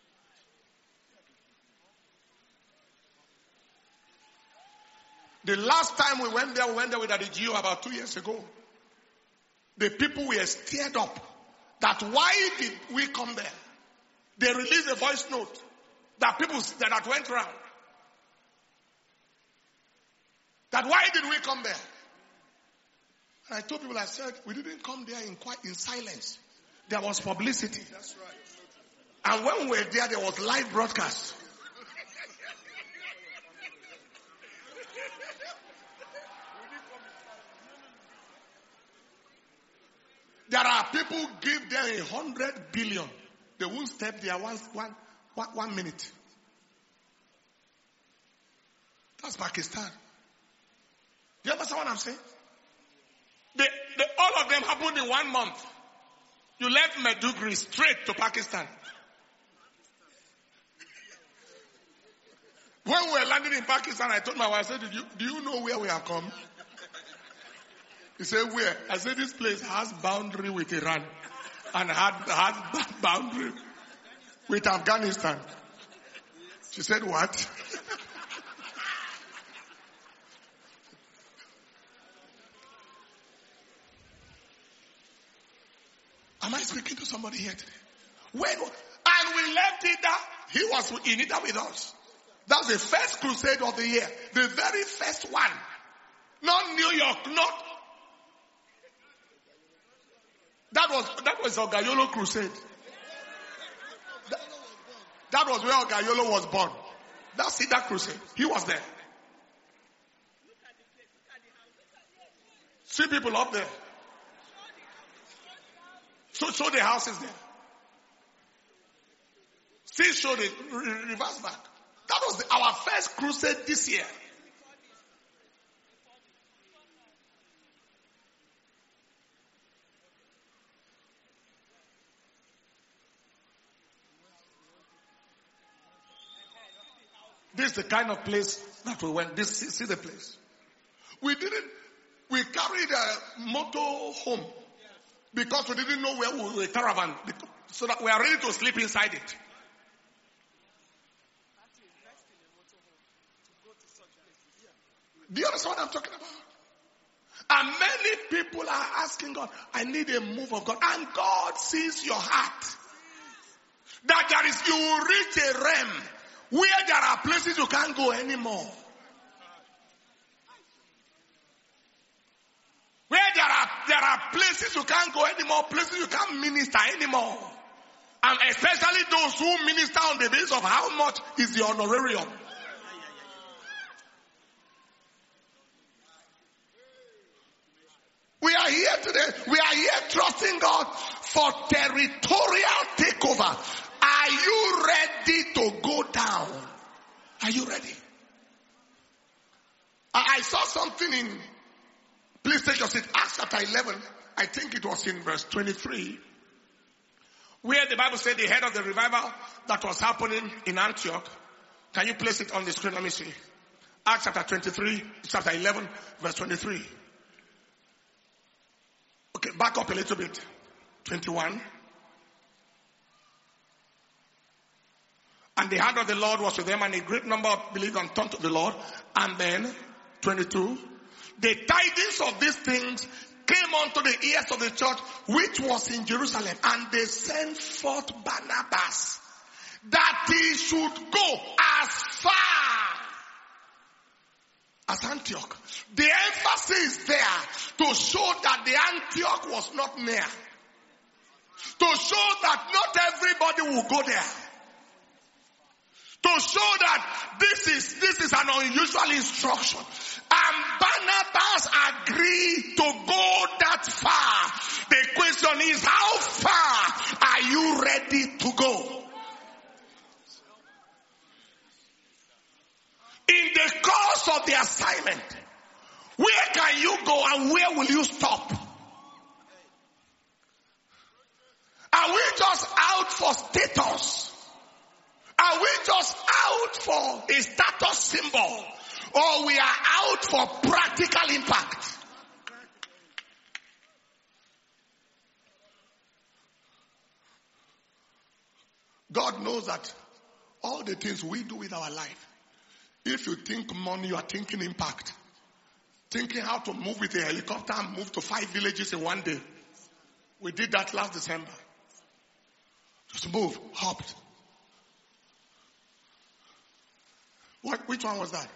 The last time we went there with Adigio about 2 years ago. The people were stirred up that why did we come there? They released a voice note that people that went around. That why did we come there? And I told people, I said, we didn't come there in silence. There was publicity. That's right. And when we were there was live broadcast. There are people give them 100 billion. They won't step there one minute. That's Pakistan. Do you understand what I'm saying? All of them happened in 1 month. You left Maiduguri straight to Pakistan. When we were landing in Pakistan, I told my wife, I said, do you know where we have come? He said, where? I said, this place has boundary with Iran and has boundary with Afghanistan. She said, what? Am I speaking to somebody here today? And we left Ida. He was in Ida with us. That was the first crusade of the year. The very first one. Not New York, not. That was Ogayolo crusade. That was where Ogayolo was born. That's Ida crusade. He was there. See people up there. Show the houses there. Still show the reverse back. That was our first crusade this year. This is the kind of place that we went. See the place. We carried a motor home because we didn't know where we were caravan. So that we are ready to sleep inside it. Do you understand what I'm talking about? And many people are asking God, I need a move of God. And God sees your heart. That you will reach a realm where there are places you can't go anymore. Where there are places you can't go anymore, places you can't minister anymore. And especially those who minister on the basis of how much is the honorarium. We are here today. We are here trusting God for territorial takeover. Are you ready to go down? Are you ready? I saw something in, please take your seat, Acts chapter 11. I think it was in verse 23. Where the Bible said the head of the revival that was happening in Antioch. Can you place it on the screen? Let me see. Acts chapter 23, chapter 11, verse 23. Okay, back up a little bit. 21. And the hand of the Lord was with them, and a great number believed and turned to the Lord. And then, 22. The tidings of these things came unto the ears of the church, which was in Jerusalem. And they sent forth Barnabas, that he should go as far as Antioch. The emphasis there to show that the Antioch was not near. To show that not everybody will go there. To show that this is an unusual instruction. And Barnabas agreed to go that far. The question is, how far are you ready to go? In the course of the assignment, where can you go and where will you stop? Are we just out for status? Are we just out for a status symbol? Or we are out for practical impact? God knows that all the things we do with our life, if you think money, you are thinking impact. Thinking how to move with a helicopter and move to 5 villages in one day. We did that last December. Just move, hopped. Which one was that?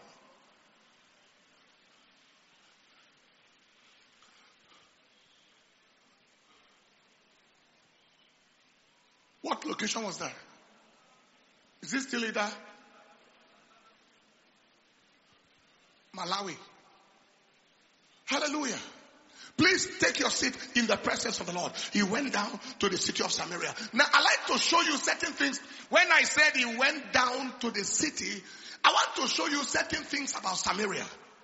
What location was that? Is it still there? Malawi. Hallelujah. Please take your seat in the presence of the Lord. He went down to the city of Samaria. Now, I like to show you certain things. When I said he went down to the city, I want to show you certain things about Samaria.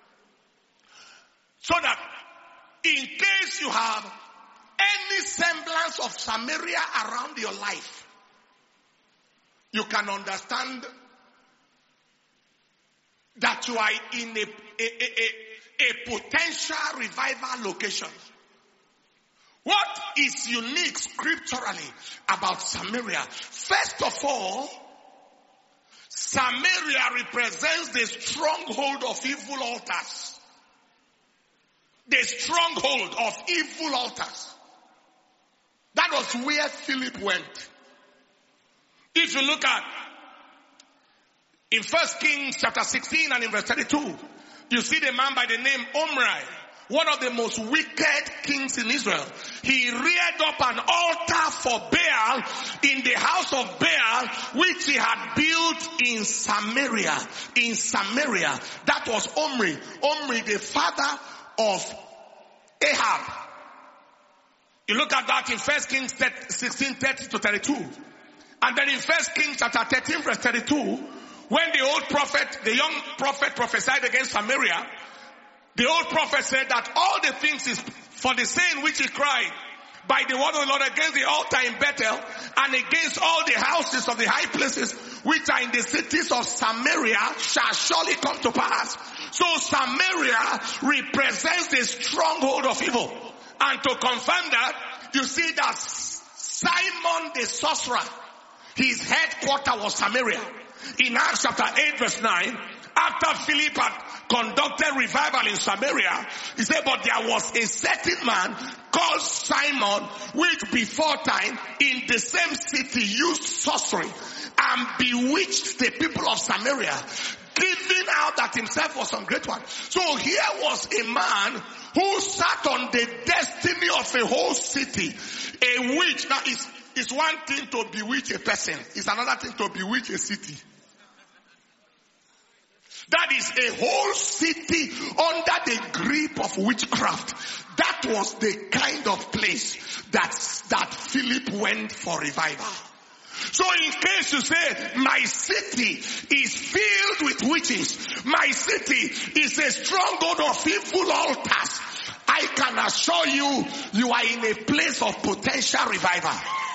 So that in case you have any semblance of Samaria around your life, you can understand that you are in a potential revival location. What is unique scripturally about Samaria? First of all, Samaria represents the stronghold of evil altars. The stronghold of evil altars. That was where Philip went. If you look at in 1 Kings chapter 16 and in verse 32, you see the man by the name Omri, one of the most wicked kings in Israel. He reared up an altar for Baal in the house of Baal, which he had built in Samaria. In Samaria. That was Omri. Omri, the father of Ahab. You look at that in 1 Kings 16, 30 to 32. And then in 1 Kings chapter 13 verse 32, when the old prophet, the young prophet prophesied against Samaria, the old prophet said that all the things is for the saying which he cried by the word of the Lord against the altar in Bethel and against all the houses of the high places which are in the cities of Samaria shall surely come to pass. So Samaria represents the stronghold of evil. And to confirm that, you see that Simon the sorcerer, his headquarters was Samaria. In Acts chapter 8 verse 9, after Philip had conducted revival in Samaria, he said, but there was a certain man called Simon, which before time in the same city used sorcery and bewitched the people of Samaria, giving out that himself was some great one. So here was a man who sat on the destiny of a whole city. A witch. Now it's one thing to bewitch a person. It's another thing to bewitch a city. That is a whole city under the grip of witchcraft. That was the kind of place that Philip went for revival. So in case you say, my city is filled with witches, my city is a stronghold of evil altars, I can assure you, you are in a place of potential revival.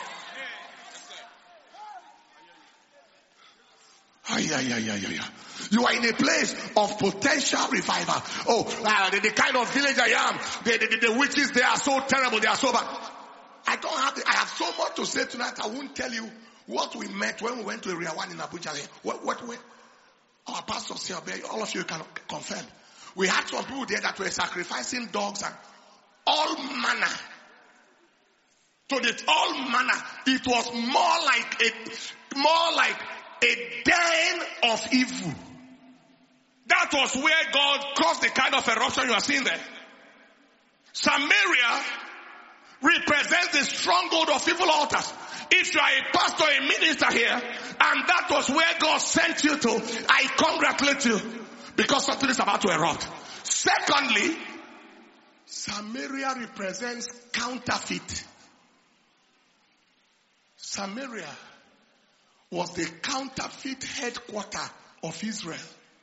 You are in a place of potential revival. The kind of village I am, the witches, they are so terrible, they are so bad. I have so much to say tonight, I won't tell you what we met when we went to Area 1 in Abuja. Our pastors here, all of you can confirm. We had some people there that were sacrificing dogs and all manner. All manner. It was more like a den of evil. That was where God caused the kind of eruption you are seeing there. Samaria represents the stronghold of evil altars. If you are a pastor, a minister here, and that was where God sent you to, I congratulate you because something is about to erupt. Secondly, Samaria represents counterfeit. Samaria was the counterfeit headquarters of Israel.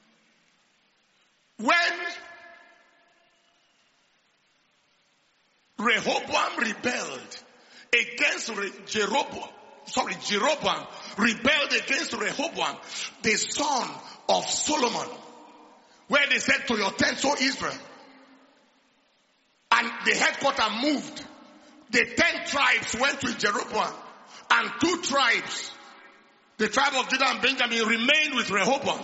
When Rehoboam rebelled against Jeroboam rebelled against Rehoboam, the son of Solomon, where they said, to your tent, O Israel. And the headquarters moved. The 10 tribes went with Jeroboam, and 2 tribes, the tribe of Judah and Benjamin, remained with Rehoboam.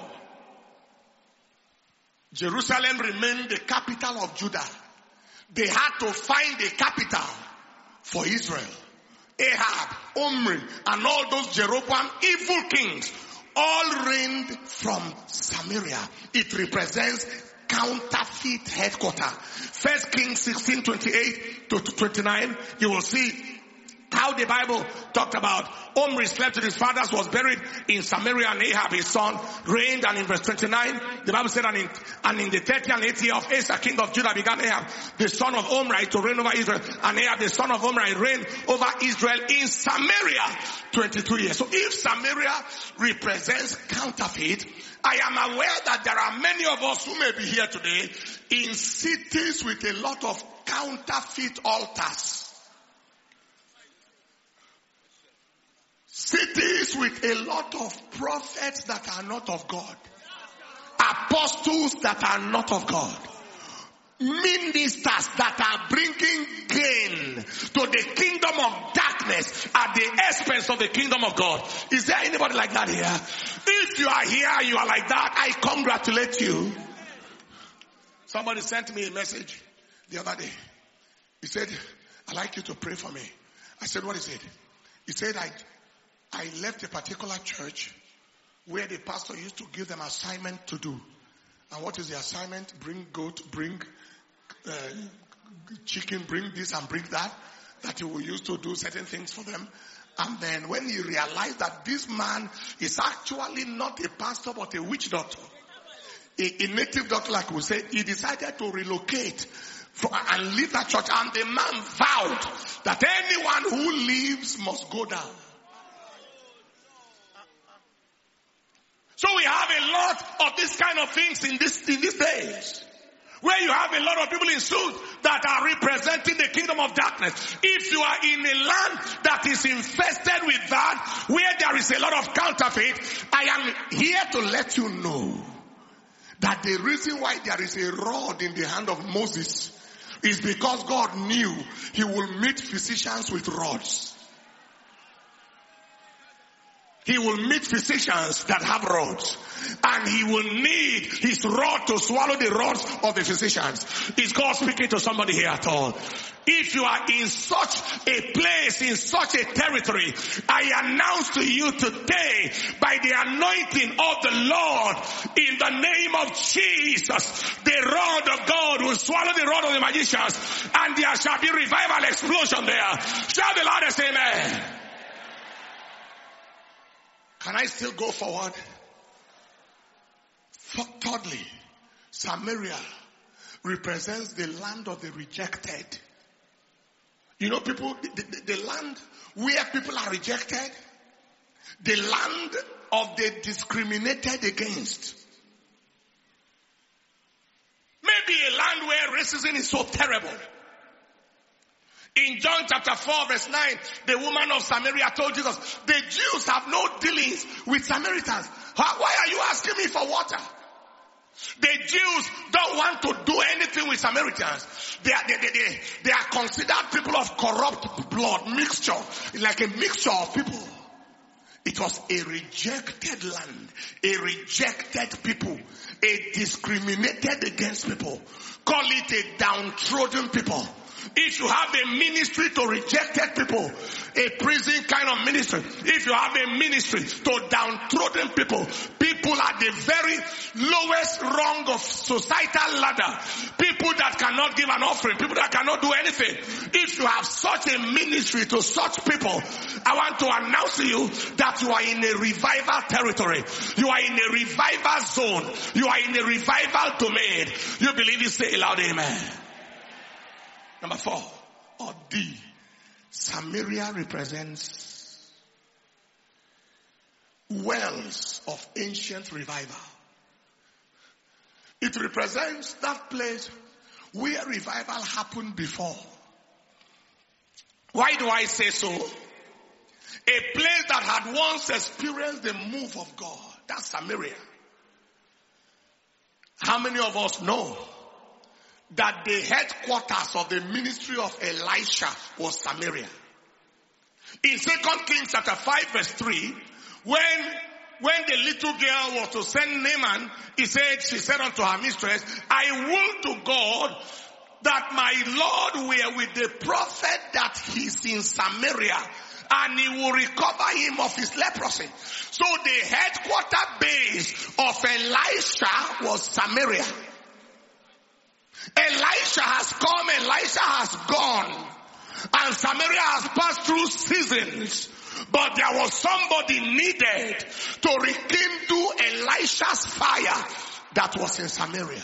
Jerusalem remained the capital of Judah. They had to find a capital for Israel. Ahab, Omri, and all those Jeroboam evil kings all reigned from Samaria. It represents counterfeit headquarters. 1 Kings 16, 28 to 29, you will see how the Bible talked about Omri slept with his fathers, was buried in Samaria, and Ahab, his son, reigned. And in verse 29, the Bible said, and in the 30th and 8th year of Asa, king of Judah, began Ahab, the son of Omri, to reign over Israel. And Ahab, the son of Omri, reigned over Israel in Samaria 22 years. So if Samaria represents counterfeit, I am aware that there are many of us who may be here today in cities with a lot of counterfeit altars. Cities with a lot of prophets that are not of God. Apostles that are not of God. Ministers that are bringing gain to the kingdom of darkness at the expense of the kingdom of God. Is there anybody like that here? If you are here, you are like that, I congratulate you. Somebody sent me a message the other day. He said, I'd like you to pray for me. I said, what is it? He said, I left a particular church where the pastor used to give them assignment to do. And what is the assignment? Bring goat, bring chicken, bring this and bring that. That he will use to do certain things for them. And then when he realized that this man is actually not a pastor but a witch doctor, a native doctor like we say, he decided to relocate and leave that church. And the man vowed that anyone who leaves must go down. So we have a lot of these kind of things in these days, where you have a lot of people in suits that are representing the kingdom of darkness. If you are in a land that is infested with that, where there is a lot of counterfeit, I am here to let you know that the reason why there is a rod in the hand of Moses is because God knew he will meet physicians with rods. He will meet physicians that have rods. And he will need his rod to swallow the rods of the physicians. Is God speaking to somebody here at all? If you are in such a place, in such a territory, I announce to you today, by the anointing of the Lord, in the name of Jesus, the rod of God will swallow the rod of the magicians, and there shall be revival explosion there. Shout the loudest amen. Can I still go forward? Thirdly, Samaria represents the land of the rejected. You know, people, the land where people are rejected, the land of the discriminated against. Maybe a land where racism is so terrible. In John chapter 4 verse 9, the woman of Samaria told Jesus, the Jews have no dealings with Samaritans. Why are you asking me for water? The Jews don't want to do anything with Samaritans. They are considered people of corrupt blood, mixture, like a mixture of people. It was a rejected land, a rejected people, a discriminated against people. Call it a downtrodden people. If you have a ministry to rejected people, a prison kind of ministry, if you have a ministry to downtrodden people, people at the very lowest rung of societal ladder, people that cannot give an offering, people that cannot do anything, if you have such a ministry to such people, I want to announce to you that you are in a revival territory. You are in a revival zone. You are in a revival domain. You believe it? Say loud amen. Number 4, or D, Samaria represents wells of ancient revival. It represents that place where revival happened before. Why do I say so? A place that had once experienced the move of God. That's Samaria. How many of us know that the headquarters of the ministry of Elisha was Samaria? In 2 Kings chapter 5 verse 3, when the little girl was to send Naaman, she said unto her mistress, I will to God that my Lord were with the prophet that he's in Samaria, and he will recover him of his leprosy. So the headquarter base of Elisha was Samaria. Elisha has come, Elisha has gone, and Samaria has passed through seasons, but there was somebody needed to rekindle Elisha's fire that was in Samaria.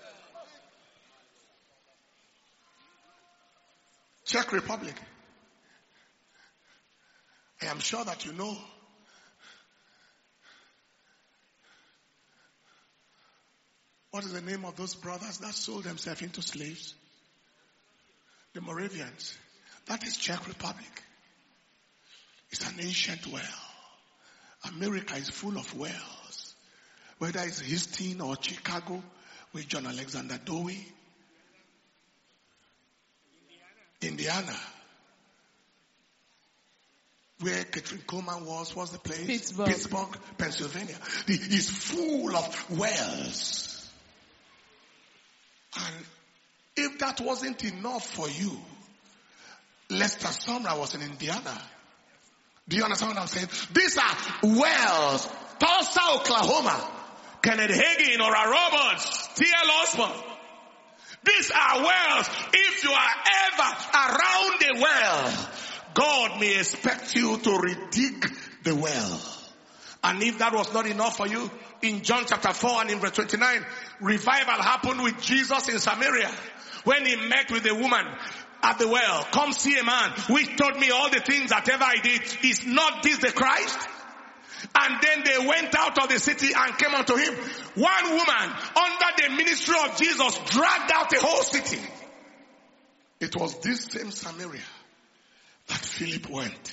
Czech Republic. I am sure that you know what is the name of those brothers that sold themselves into slaves? The Moravians. That is Czech Republic. It's an ancient well. America is full of wells. Whether it's Houston or Chicago with John Alexander Dowie. Indiana. Where Catherine Coleman was the place? Pittsburgh, Pennsylvania. It's full of wells. And if that wasn't enough for you, Lester Sumrall was in Indiana. Do you understand what I'm saying? These are wells. Tulsa, Oklahoma. Kenneth Hagin or Roberts. T.L. Osborne. These are wells. If you are ever around a well, God may expect you to redig the well. And if that was not enough for you, in John chapter 4 and in verse 29, revival happened with Jesus in Samaria when he met with the woman at the well. Come see a man which told me all the things that ever I did. Is not this the Christ? And then they went out of the city and came unto him. One woman under the ministry of Jesus dragged out the whole city. It was this same Samaria that Philip went.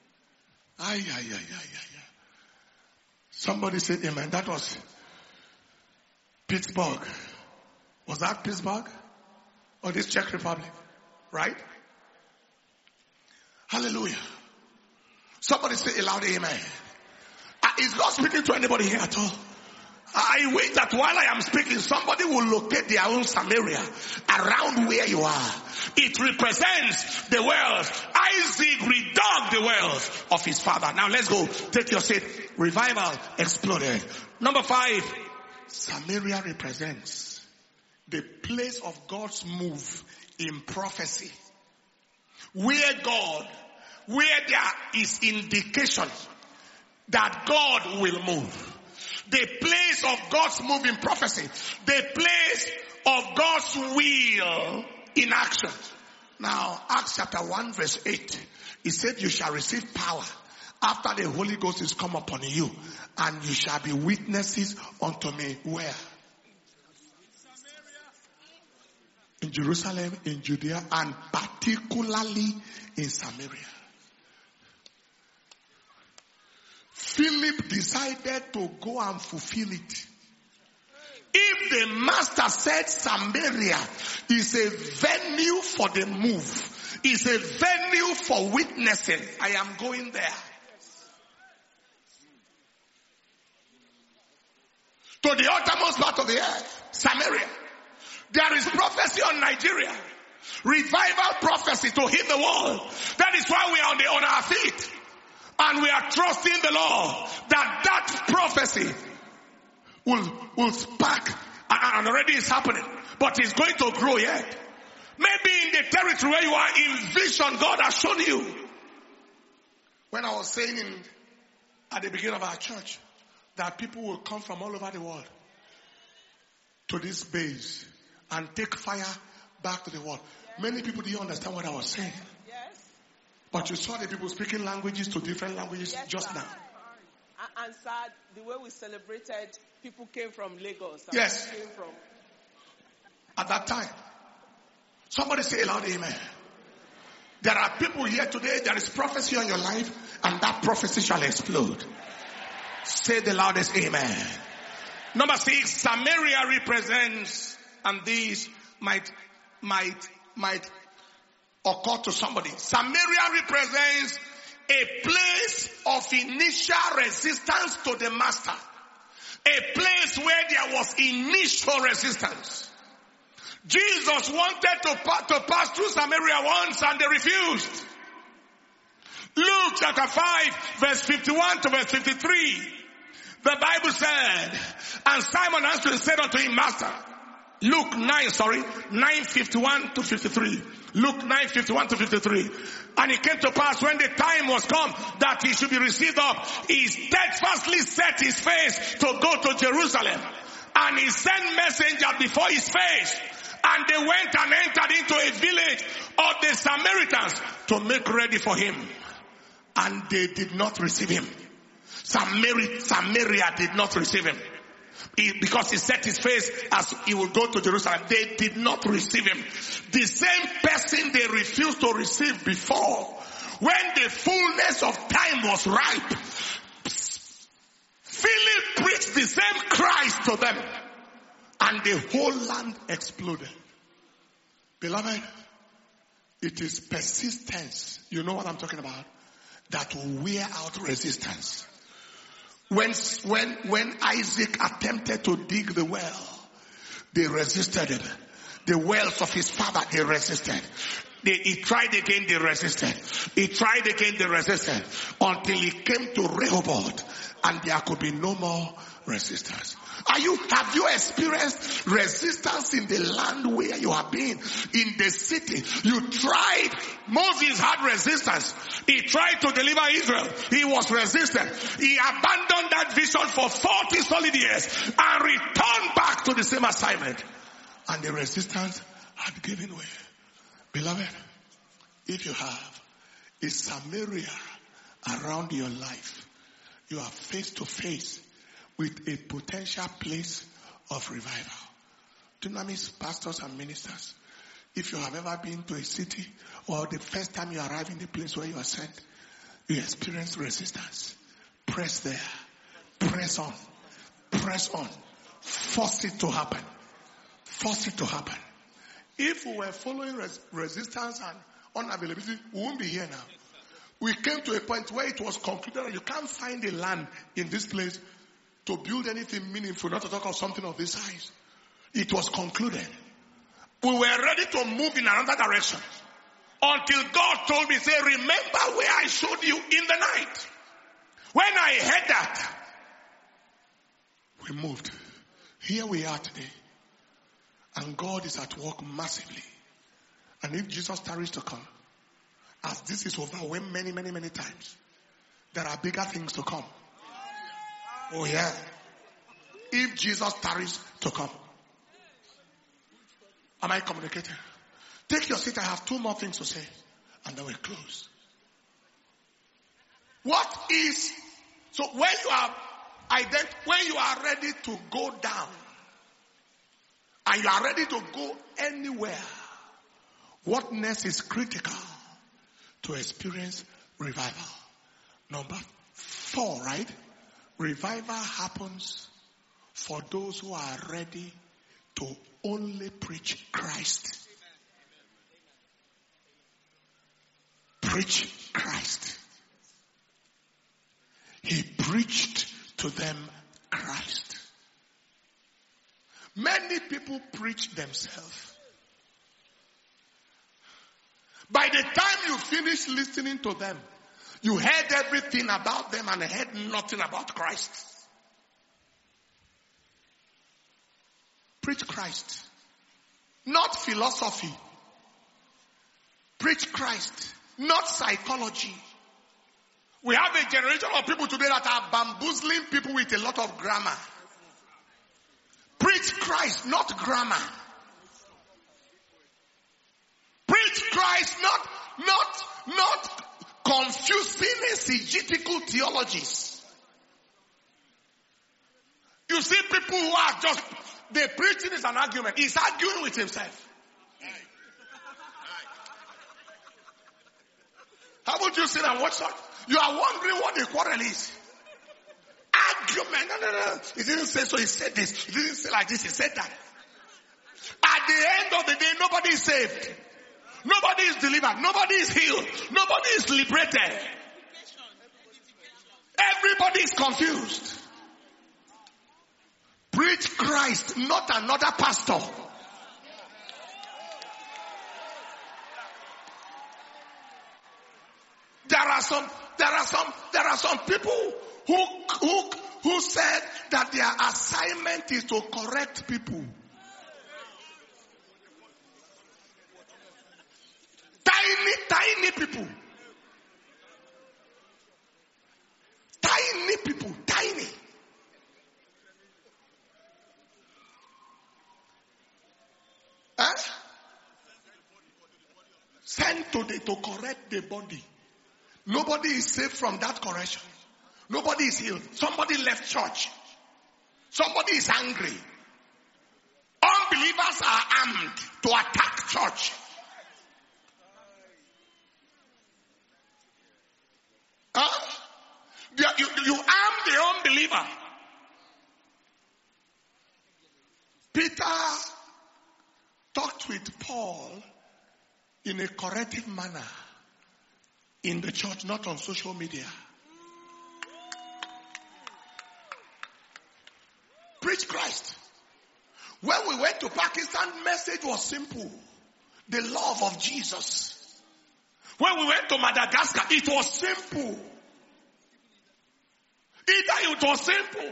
Somebody said amen. That was Pittsburgh. Was that Pittsburgh? Or this Czech Republic? Right? Hallelujah. Somebody say a loud amen. Is God speaking to anybody here at all? I wish that while I am speaking, somebody will locate their own Samaria around where you are. It represents the wells. Isaac redug the wells of his father. Now let's go. Take your seat. Revival exploded. Number 5. Samaria represents the place of God's move in prophecy. Where there is indication that God will move. The place of God's move in prophecy. The place of God's will in action. Now, Acts chapter 1 verse 8. He said, you shall receive power after the Holy Ghost is come upon you. And you shall be witnesses unto me. Where? In Jerusalem, in Judea, and particularly in Samaria. Philip decided to go and fulfill it. If the master said Samaria is a venue for the move, is a venue for witnessing, I am going there. To the uttermost part of the earth, Samaria. There is prophecy on Nigeria. Revival prophecy to hit the world. That is why we are on our feet. And we are trusting the Lord that prophecy will spark, and already is happening, but it's going to grow yet. Maybe in the territory where you are, in vision God has shown you. When I was saying at the beginning of our church that people will come from all over the world to this base and take fire back to the world. Many people didn't understand what I was saying. But you saw the people speaking languages to different languages just now. And sad, the way we celebrated, people came from Lagos. Yes. Came from... At that time. Somebody say a loud amen. There are people here today, there is prophecy on your life, and that prophecy shall explode. Say the loudest amen. Number 6, Samaria represents, and these might occur to somebody. Samaria represents a place of initial resistance to the master. A place where there was initial resistance. Jesus wanted to pass through Samaria once and they refused. Luke chapter 5 verse 51 to verse 53. The Bible said, and Simon answered and said unto him, Master, Luke 9:51 to 53. Luke 9:51 to 53. And it came to pass when the time was come that he should be received up, he steadfastly set his face to go to Jerusalem. And he sent messengers before his face. And they went and entered into a village of the Samaritans to make ready for him. And they did not receive him. Samaria did not receive him. Because he set his face as he would go to Jerusalem. They did not receive him. The same person they refused to receive before, when the fullness of time was ripe, Philip preached the same Christ to them. And the whole land exploded. Beloved, it is persistence. You know what I'm talking about? That will wear out resistance. When Isaac attempted to dig the well, they resisted it. The wells of his father, they resisted. He tried again, they resisted. He tried again, they resisted. Until he came to Rehoboth, and there could be no more resistance. Have you experienced resistance in the land where you have been? In the city. You tried. Moses had resistance. He tried to deliver Israel. He was resistant. He abandoned that vision for 40 solid years and returned back to the same assignment. And the resistance had given way. Beloved, if you have a Samaria around your life, you are face to face with a potential place of revival. Dunamis pastors and ministers, if you have ever been to a city or the first time you arrive in the place where you are sent, you experience resistance. Press there. Press on. Press on. Force it to happen. Force it to happen. If we were following resistance and unavailability, we wouldn't be here now. We came to a point where it was concluded that you can't find a land in this place to build anything meaningful, not to talk of something of this size. It was concluded. We were ready to move in another direction. Until God told me, say, remember where I showed you in the night. When I heard that, we moved. Here we are today. And God is at work massively. And if Jesus tarries to come, as this is overwhelmed many, many, many times, there are bigger things to come. Oh yeah. If Jesus tarries to come. Am I communicating? Take your seat. I have 2 more things to say. And then we'll close. So when you are ready to go down, and you are ready to go anywhere, what next is critical to experience revival? Number 4, right? Revival happens for those who are ready to only preach Christ. Preach Christ. He preached to them Christ. Many people preach themselves. By the time you finish listening to them, you heard everything about them and heard nothing about Christ. Preach Christ. Not philosophy. Preach Christ. Not psychology. We have a generation of people today that are bamboozling people with a lot of grammar. Preach Christ, not grammar. Preach Christ, not confusing exegetical theologies. You see people who are just, the preaching is an argument. He's arguing with himself. Haven't you seen and watched that? You are wondering what the quarrel is. Argument. No. He didn't say so, he said this. He didn't say like this, he said that. At the end of the day, nobody is saved. Nobody is delivered. Nobody is healed. Nobody is liberated. Everybody is confused. Preach Christ, not another pastor. There are some people who said that their assignment is to correct people. Tiny people. Tiny people. Tiny. Huh? Sent to correct the body. Nobody is saved from that correction. Nobody is healed. Somebody left church. Somebody is angry. Unbelievers are armed to attack church. You arm the unbeliever. Peter talked with Paul in a corrective manner in the church, not on social media. Preach Christ. When we went to Pakistan, message was simple. The love of Jesus. When we went to Madagascar, it was simple. It was simple.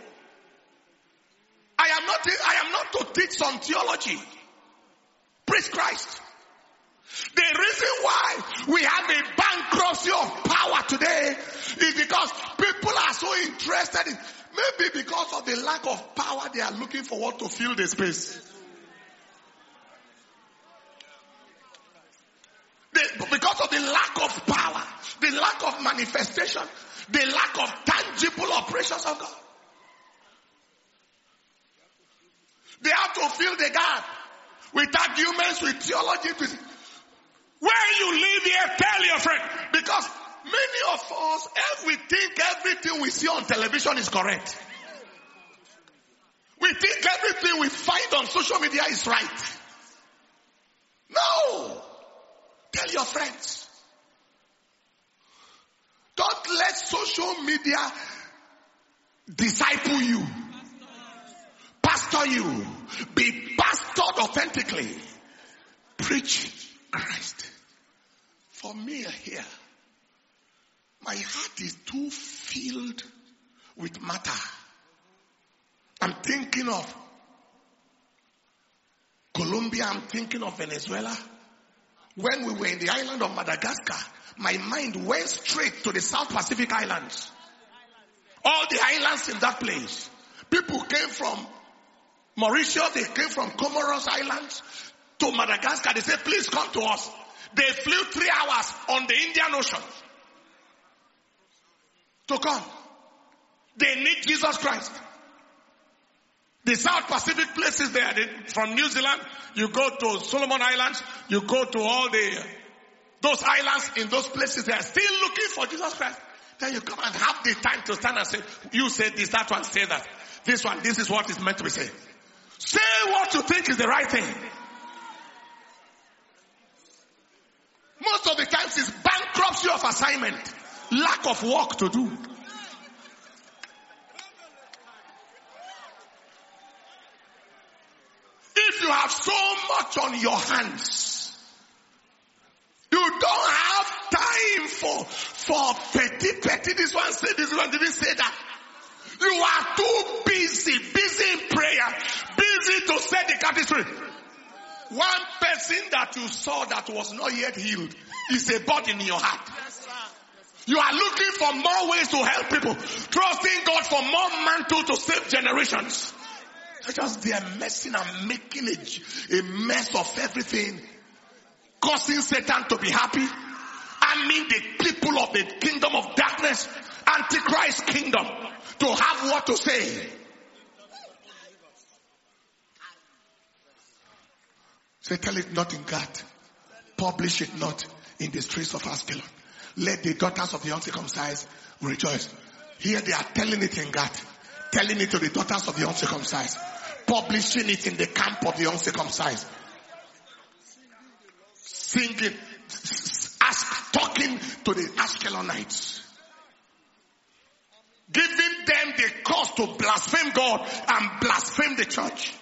I am not to teach some theology. Praise Christ. The reason why we have a bankruptcy of power today is because people are so interested in, maybe because of the lack of power, they are looking for what to fill the space. Because of the lack of power, the lack of manifestation, the lack of tangible operations of God. They have to fill the gap with arguments, with theology. When you live here, tell your friend. Because many of us, we think everything we see on television is correct. We think everything we find on social media is right. No. Tell your friends. Don't let social media disciple you. Pastor you. Be pastored authentically. Preach Christ. For me here, my heart is too filled with matter. I'm thinking of Colombia. I'm thinking of Venezuela. When we were in the island of Madagascar, my mind went straight to the South Pacific Islands. All the islands in that place. People came from Mauritius, they came from Comoros Islands to Madagascar. They said, please come to us. They flew 3 hours on the Indian Ocean to come. They need Jesus Christ. The South Pacific places there, from New Zealand, you go to Solomon Islands, you go to all those islands in those places, they are still looking for Jesus Christ. Then you come and have the time to stand and say, you say this, that one say that. This one, this is what is meant to be said. Say what you think is the right thing. Most of the times it's bankruptcy of assignment, lack of work to do. If you have so much on your hands, you don't have time for petty. This one said, this one didn't say that. You are too busy in prayer, busy to set the captive free. One person that you saw that was not yet healed is a burden in your heart. You are looking for more ways to help people, trusting God for more mantle to save generations. Just they are messing and making a mess of everything, causing Satan to be happy. I mean the people of the kingdom of darkness, Antichrist kingdom, to have what to say. Say, tell it not in Gath. Publish it not in the streets of Askelon. Let the daughters of the uncircumcised rejoice. Here they are telling it in Gath. Telling it to the daughters of the uncircumcised. Publishing it in the camp of the uncircumcised. Singing, talking to the Ashkelonites. Giving them the cause to blaspheme God and blaspheme the church.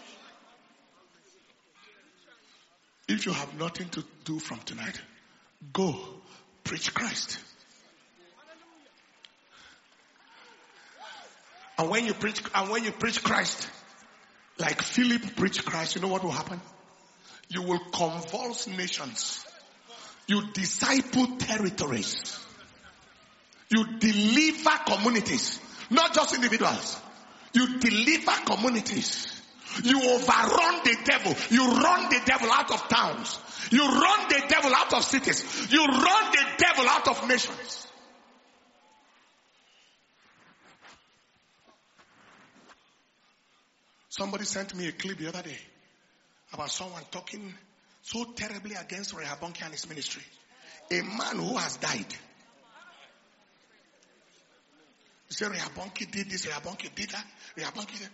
If you have nothing to do from tonight, go preach Christ. And when you preach Christ, like Philip preached Christ, you know what will happen? You will convulse nations. You disciple territories. You deliver communities, not just individuals. You deliver communities. You overrun the devil. You run the devil out of towns. You run the devil out of cities. You run the devil out of nations. Somebody sent me a clip the other day about someone talking so terribly against Rehabonke and his ministry. A man who has died. He said Rehabonke did this, Rehabonke did that, Rehabonke did that.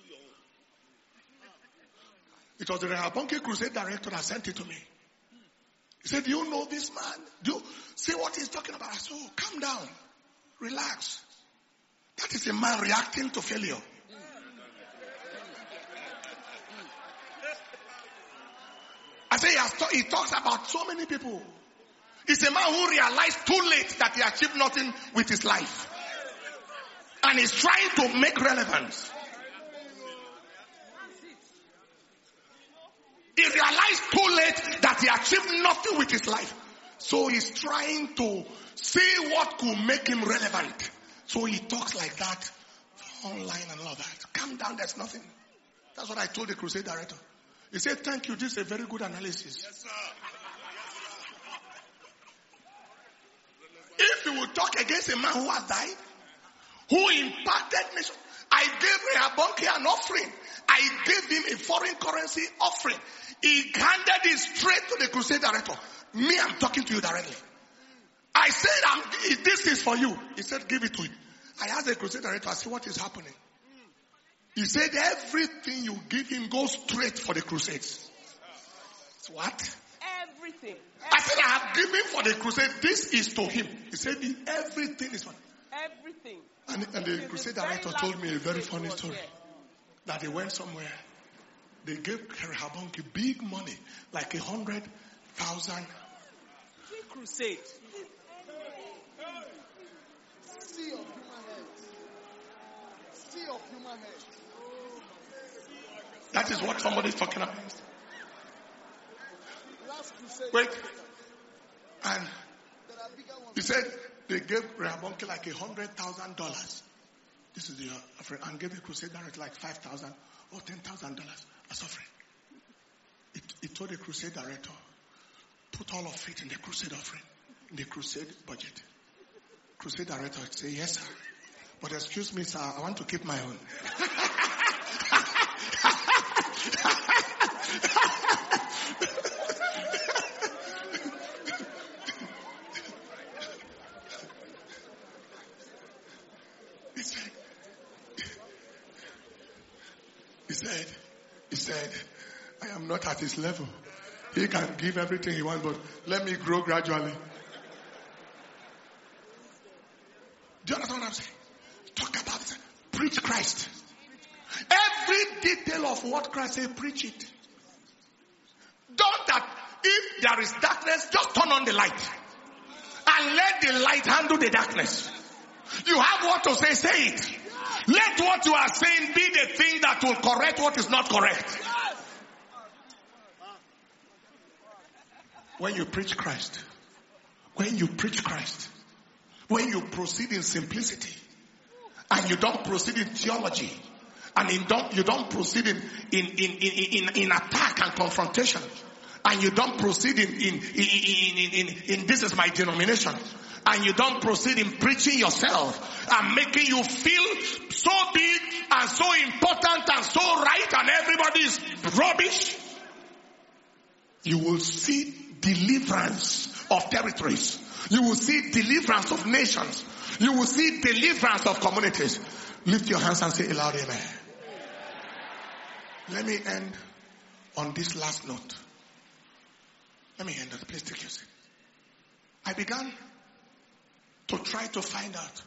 It was the Rehabonke Crusade director that sent it to me. He said, do you know this man? Do you see what he's talking about? I said, oh, calm down. Relax. That is a man reacting to failure. I say he talks about so many people. It's a man who realized too late that he achieved nothing with his life. And he's trying to make relevance. He realized too late that he achieved nothing with his life. So he's trying to see what could make him relevant. So he talks like that online and all that. Calm down, there's nothing. That's what I told the crusade director. He said, thank you, this is a very good analysis. Yes, sir. If you would talk against a man who has died, who impacted nations, I gave Rehoboam an offering. I gave him a foreign currency offering. He handed it straight to the crusade director. Me, I'm talking to you directly. I said, this is for you. He said, give it to him. I asked the crusade director, I said, what is happening? He said, everything you give him goes straight for the crusades. What? Everything. I said, I have given for the crusade. This is to him. He said, everything is for him. Everything. And the crusade director told me a very funny story. That they went somewhere. They gave Rehoboam big money, like 100,000. Crusade. Sea of human heads. Sea of human heads. That is what somebody's talking about. Wait. And he said they gave Rehoboam like $100,000. This is the offering. And gave the crusade director like $5,000 or $10,000 as offering. He told the crusade director, put all of it in the crusade offering, in the crusade budget. Crusade director would say, yes, sir. But excuse me, sir, I want to keep my own. He said, I am not at his level. He can give everything he wants, but let me grow gradually. Do you understand what I'm saying? Talk about it. Preach Christ. Every detail of what Christ said, preach it. Don't that if there is darkness, just turn on the light. And let the light handle the darkness. You have what to say, say it. Let what you are saying be the thing that will correct what is not correct. When you preach Christ, when you proceed in simplicity, and you don't proceed in theology, and you don't proceed in attack and confrontation, and you don't proceed in this is my denomination, and you don't proceed in preaching yourself and making you feel so big and so important and so right and everybody is rubbish, you will see deliverance of territories. You will see deliverance of nations. You will see deliverance of communities. Lift your hands and say a loud amen. Let me end on this last note. Please take your seat. I began to try to find out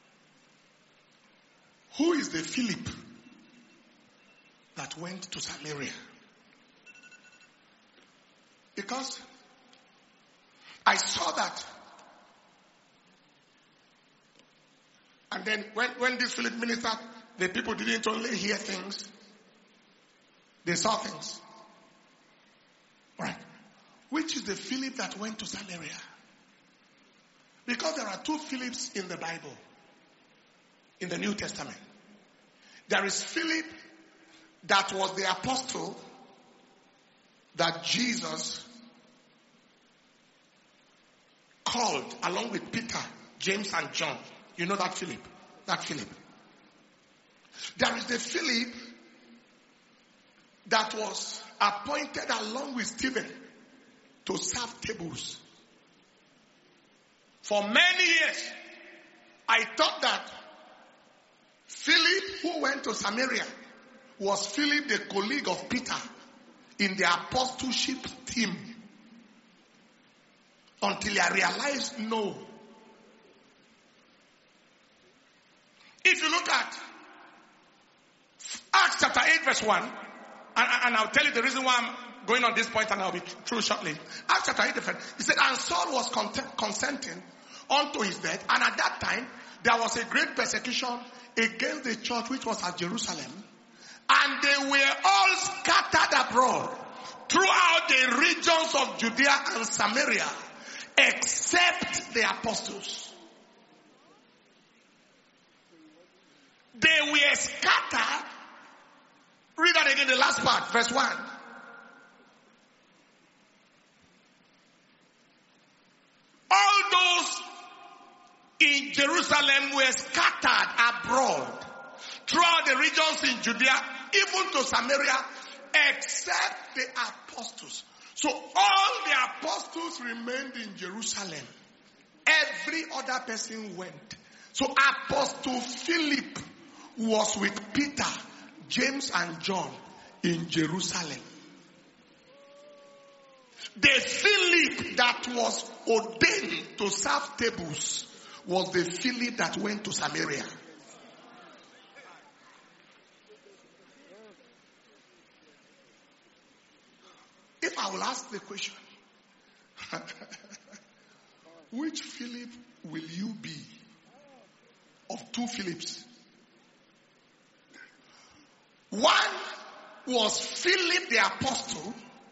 who is the Philip that went to Samaria. Because I saw that. And then when this Philip ministered, the people didn't only hear things, they saw things. Right. Which is the Philip that went to Samaria? Because there are two Philips in the Bible, in the New Testament. There is Philip that was the apostle that Jesus called along with Peter, James and John. You know that Philip? That Philip. There is the Philip that was appointed along with Stephen to serve tables. For many years, I thought that Philip, who went to Samaria, was Philip, the colleague of Peter, in the apostleship team. Until I realized, no. If you look at Acts chapter 8 verse 1, and I'll tell you the reason why I'm going on this point and I'll be through shortly. Acts chapter 8 verse 1, he said, and Saul Saul was consenting unto his death. And at that time, there was a great persecution against the church which was at Jerusalem. And they were all scattered abroad throughout the regions of Judea and Samaria, except the apostles. They were scattered. Read that again, the last part, verse 1. All those in Jerusalem were scattered abroad throughout the regions in Judea, even to Samaria, except the apostles. So all the apostles remained in Jerusalem. Every other person went. So Apostle Philip was with Peter, James and John in Jerusalem. The Philip that was ordained to serve tables was the Philip that went to Samaria. If I will ask the question, which Philip will you be of two Philips? One was Philip the apostle.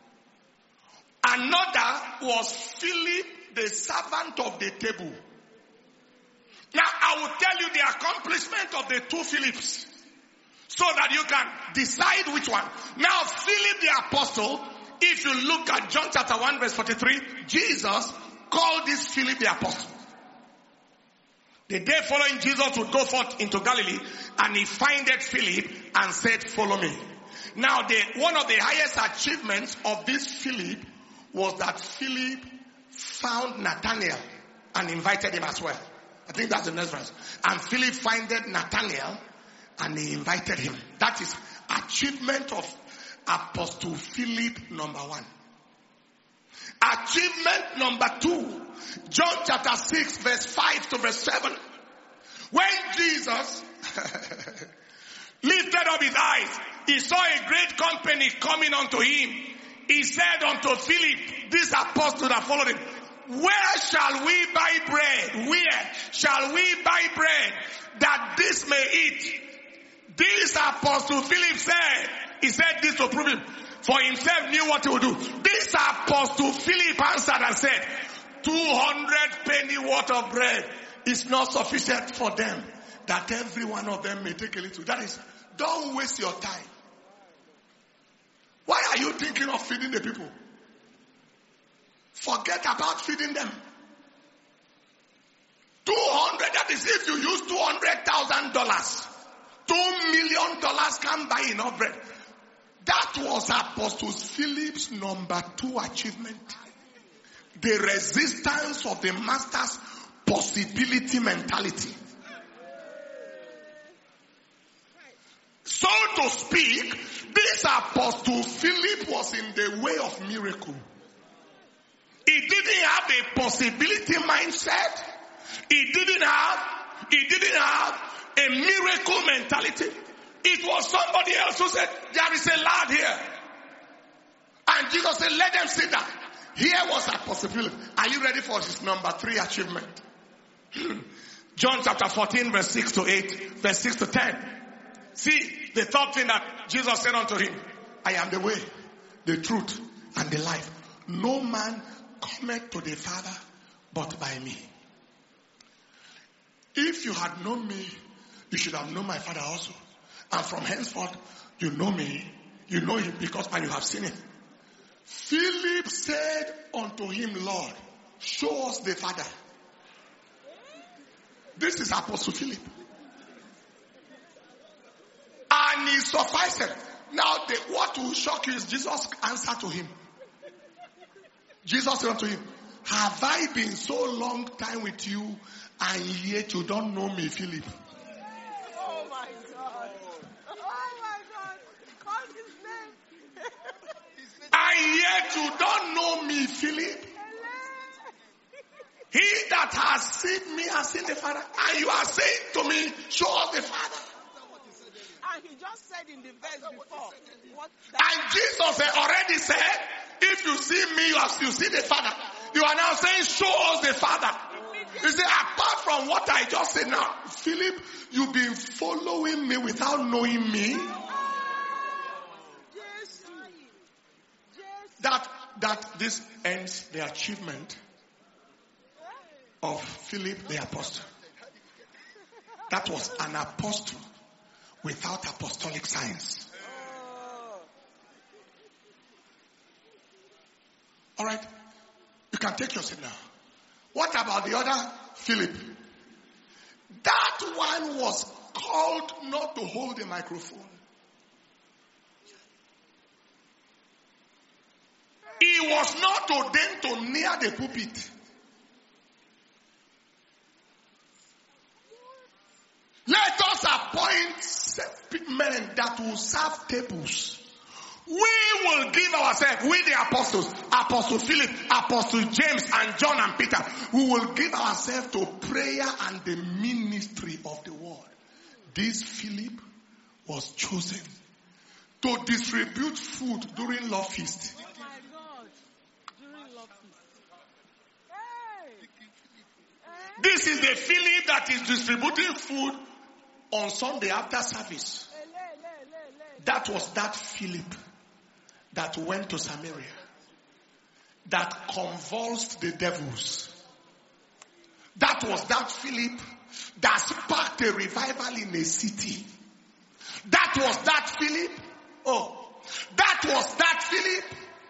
Another was Philip the servant of the table. Now I will tell you the accomplishment of the two Philips so that you can decide which one. Now Philip the apostle, if you look at John chapter 1 verse 43, Jesus called this Philip the apostle. The day following, Jesus would go forth into Galilee and he findeth Philip and said, follow me. Now one of the highest achievements of this Philip was that Philip found Nathanael and invited him as well. I think that's the next verse. And Philip findeth Nathanael and he invited him. That is achievement of Apostle Philip number 1. Achievement number 2, John chapter 6 verse 5 to verse 7. When Jesus lifted up his eyes, he saw a great company coming unto him. He said unto Philip, this apostle that followed him, where shall we buy bread? Where shall we buy bread that this may eat? This apostle Philip said, he said this to prove him, for himself knew what he would do. This apostle Philip answered and said, 200 penny worth of bread is not sufficient for them, that every one of them may take a little. That is, don't waste your time. Why are you thinking of feeding the people? Forget about feeding them. 200, that is if you use $200,000. $2 million can't buy enough bread. That was Apostle Philip's number 2 achievement. The resistance of the master's possibility mentality. So to speak, this Apostle Philip was in the way of miracle. He didn't have a possibility mindset. He didn't have a miracle mentality. It was somebody else who said, there is a lad here. And Jesus said, let them sit down. Here was Apostle Philip. Are you ready for his number 3 achievement? John chapter 14 verse 6 to 8, verse 6 to 10. See, the third thing that Jesus said unto him, I am the way, the truth, and the life. No man cometh to the Father but by me. If you had known me, you should have known my Father also. And from henceforth, you know me, you know him because and you have seen him. Philip said unto him, Lord, show us the Father. This is Apostle Philip. And he sufficed. Now, what will shock you is Jesus' answer to him. Jesus said unto him, have I been so long time with you and yet you don't know me, Philip? Oh my God. Oh my God. Call his name. And yet you don't know me, Philip? He that has seen me has seen the Father. And you are saying to me, show us the Father. And he just said in the verse before. And Jesus already said, if you see me, you see the Father. You are now saying, show us the Father. You see, apart from what I just said now, Philip, you've been following me without knowing me. That this ends the achievement of Philip the apostle. That was an apostle without apostolic signs. All right, you can take your seat now. What about the other Philip? That one was called not to hold the microphone. He was not ordained to near the pulpit. Let us appoint men that will serve tables. We will give ourselves, we the apostles, Apostle Philip, Apostle James and John and Peter, we will give ourselves to prayer and the ministry of the word. This Philip was chosen to distribute food during love feast. Oh my God. During love feast. This is the Philip that is distributing food on Sunday after service. That was that Philip that went to Samaria, that convulsed the devils. That was that Philip that sparked a revival in a city. That was that Philip. That was that Philip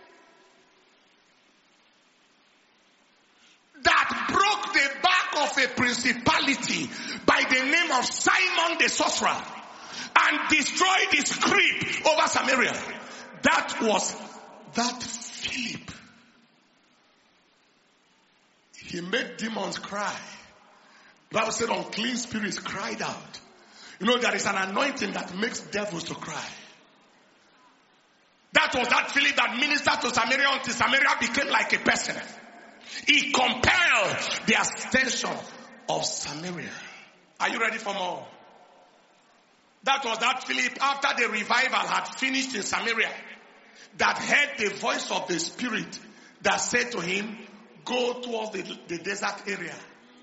that broke the back of a principality by the name of Simon the sorcerer and destroyed his grip over Samaria. That was that Philip. He made demons cry. The Bible said unclean spirits cried out. You know, there is an anointing that makes devils to cry. That was that Philip that ministered to Samaria until Samaria became like a person. He compelled the extension of Samaria. Are you ready for more? That was that Philip, after the revival had finished in Samaria, that heard the voice of the Spirit that said to him, go towards the desert area.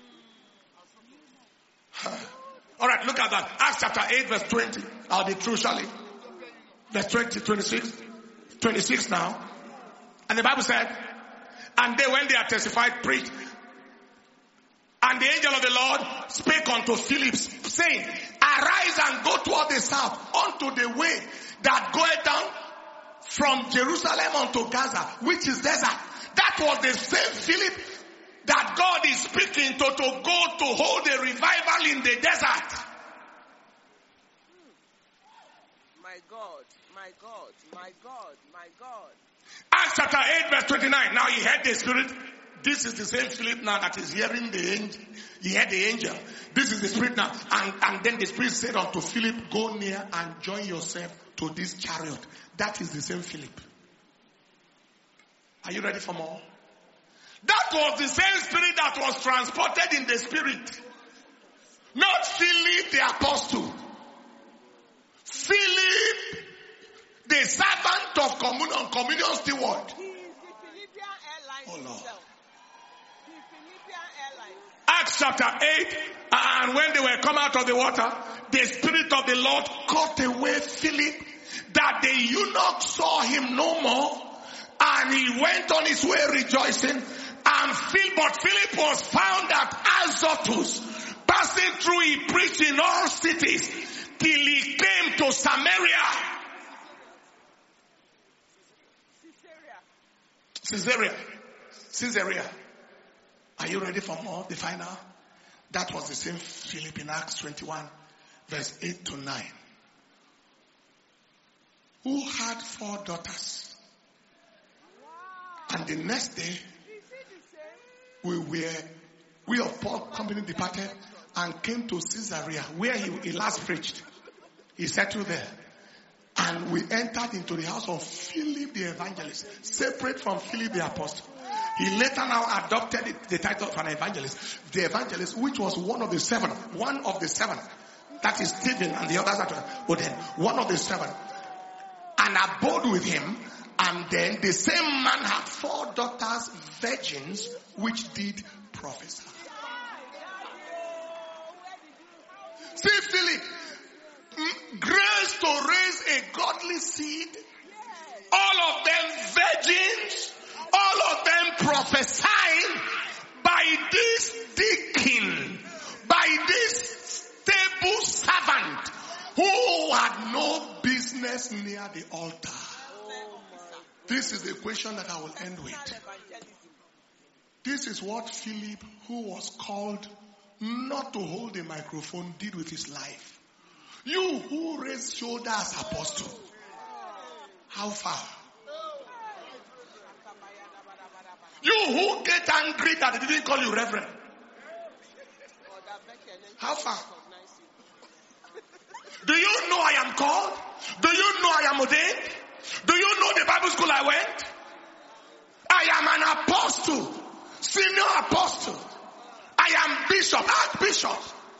All right, look at that. Acts chapter 8 verse 20. I'll be true, shall it? Verse 20, 26 now. And the Bible said, and they, when they had testified, preached. And the angel of the Lord spake unto Philip, saying, arise and go toward the south, unto the way that goeth down from Jerusalem unto Gaza, which is desert. That was the same Philip that God is speaking to go to hold a revival in the desert. My God, my God, my God, my God. Acts chapter 8 verse 29. Now he heard the Spirit. This is the same Philip now that is hearing the angel. He heard the angel. This is the Spirit now. And then the Spirit said unto Philip, go near and join yourself to this chariot. That is the same Philip. Are you ready for more? That was the same Spirit that was transported in the Spirit. Not Philip the apostle. Philip, the servant of communion steward. He is the Philippian Airlines himself. The Philippian Airlines. Acts chapter 8, and when they were come out of the water, the Spirit of the Lord caught away Philip, that the eunuch saw him no more, and he went on his way rejoicing. But Philip was found at Azotus. Passing through, he preached in all cities till he came to Samaria. Caesarea. Are you ready for more? The final? That was the same Philip in Acts 21, verse 8 to 9. Who had 4 daughters. And the next day, we of Paul company departed and came to Caesarea, where he last preached. He settled there. And we entered into the house of Philip the evangelist, separate from Philip the apostle. He later now adopted the title of an evangelist. The evangelist, which was one of the seven. That is Stephen and the others. But then, one of the 7. And abode with him And then the same man had 4 daughters, virgins, which did prophesy. See, Philip, grace to raise a godly seed, all of them virgins, all of them prophesying by this deacon, by this stable servant who had no business near the altar. This is the question that I will end with. This is what Philip, who was called not to hold a microphone, did with his life. You who raised shoulder as apostle, how far? You who get angry that they didn't call you reverend, how far? Do you know I am called? Do you know I am ordained? Do you know the Bible school I went? I am an apostle, senior apostle. I am bishop, archbishop.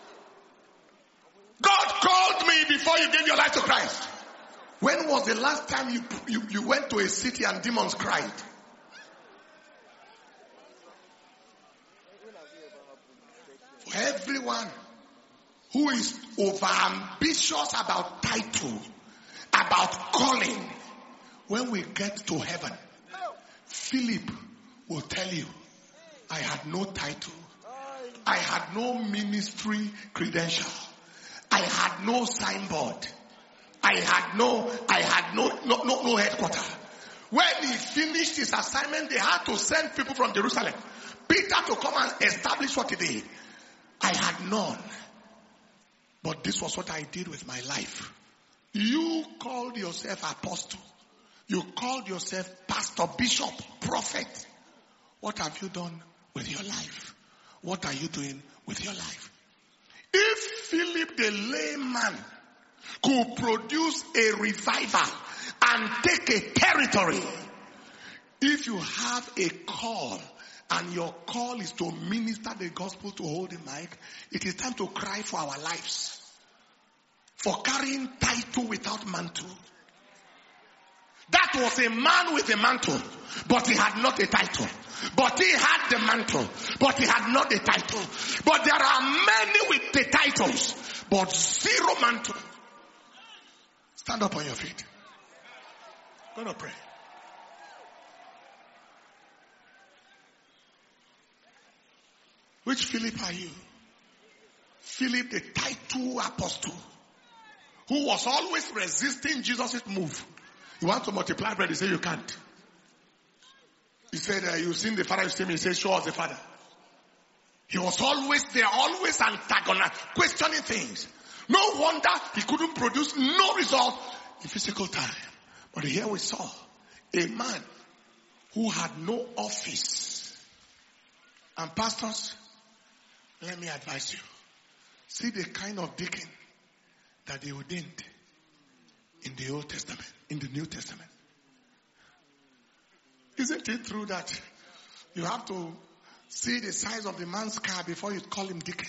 God called me before you gave your life to Christ. When was the last time you went to a city and demons cried? For everyone who is over ambitious about title, about calling, when we get to heaven, Philip will tell you, I had no title. I had no ministry credential. I had no signboard. I had no headquarters. When he finished his assignment, they had to send people from Jerusalem. Peter to come and establish what he did. I had none. But this was what I did with my life. You called yourself apostle. You called yourself pastor, bishop, prophet. What have you done with your life? What are you doing with your life? If Philip the layman could produce a revival and take a territory, if you have a call and your call is to minister the gospel, to hold a mic, it is time to cry for our lives. For carrying title without mantle. That was a man with a mantle, but he had not a title. But he had the mantle, but he had not the title. But there are many with the titles, but zero mantle. Stand up on your feet. I'm going to pray. Which Philip are you? Philip, the title apostle, who was always resisting Jesus' move. You want to multiply bread, he said you can't. He said, you've seen the Father, you've seen me. He said, show us the Father. He was always there, always antagonized, questioning things. No wonder he couldn't produce no result in physical time. But here we saw a man who had no office. And pastors, let me advise you. See the kind of deacon that they ordained in the Old Testament, in the New Testament. Isn't it true that you have to see the size of the man's car before you call him deacon?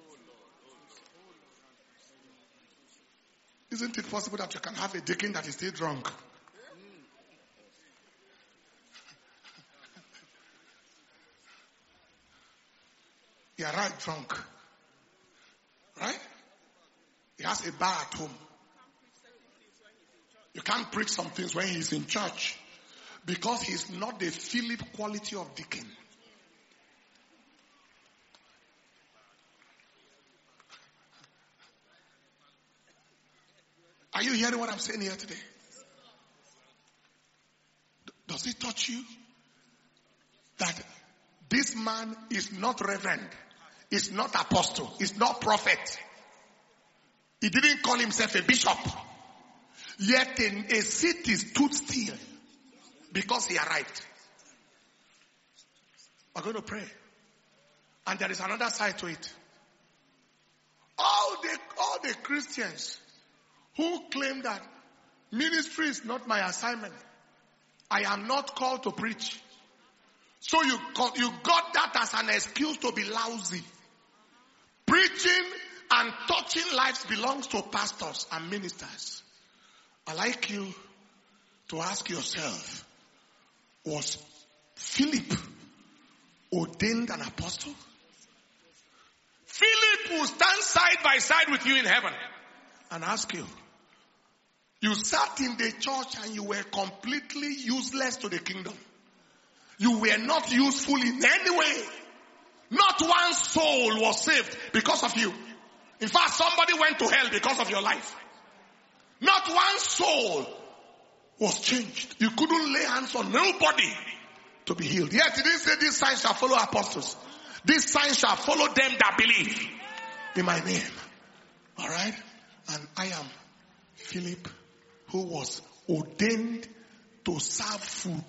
Isn't it possible that you can have a deacon that is still drunk? He arrived drunk. Right? He has a bar at home. You can't preach some things when he's in church. Because he's not the Philip quality of deacon. Are you hearing what I'm saying here today? Does it touch you? That this man is not reverend, is not apostle, is not prophet. He didn't call himself a bishop. Yet a city stood still because he arrived. We're going to pray. And there is another side to it. All the Christians who claim that ministry is not my assignment. I am not called to preach. So you got that as an excuse to be lousy. Preaching and touching lives belongs to pastors and ministers. I like you to ask yourself, was Philip ordained an apostle? Philip will stand side by side with you in heaven and ask you, you sat in the church and you were completely useless to the kingdom. You were not useful in any way. Not one soul was saved because of you. In fact, somebody went to hell because of your life. Not one soul was changed. You couldn't lay hands on nobody to be healed. Yet he didn't say these signs shall follow apostles. These signs shall follow them that believe in my name. Alright? And I am Philip, who was ordained to serve food.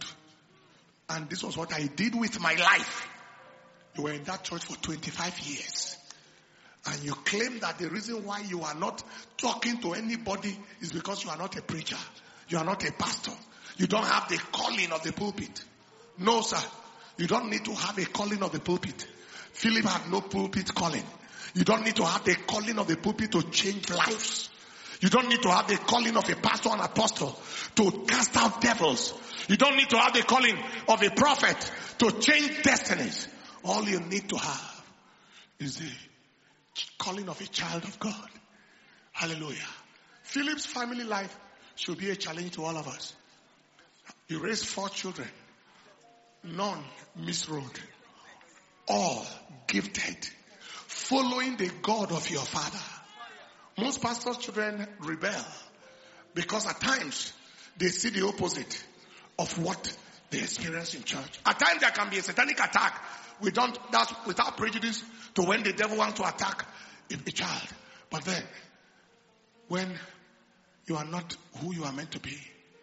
And this was what I did with my life. You were in that church for 25 years. And you claim that the reason why you are not talking to anybody is because you are not a preacher. You are not a pastor. You don't have the calling of the pulpit. No, sir. You don't need to have a calling of the pulpit. Philip had no pulpit calling. You don't need to have the calling of the pulpit to change lives. You don't need to have the calling of a pastor and apostle to cast out devils. You don't need to have the calling of a prophet to change destinies. All you need to have is the calling of a child of God. Hallelujah. Philip's family life should be a challenge to all of us. You raised 4 children. None misrode. All gifted. Following the God of your father. Most pastors' children rebel because at times they see the opposite of what they experience in church. At times there can be a satanic attack. That's without prejudice to when the devil wants to attack a child. But then, when you are not who you are meant to be,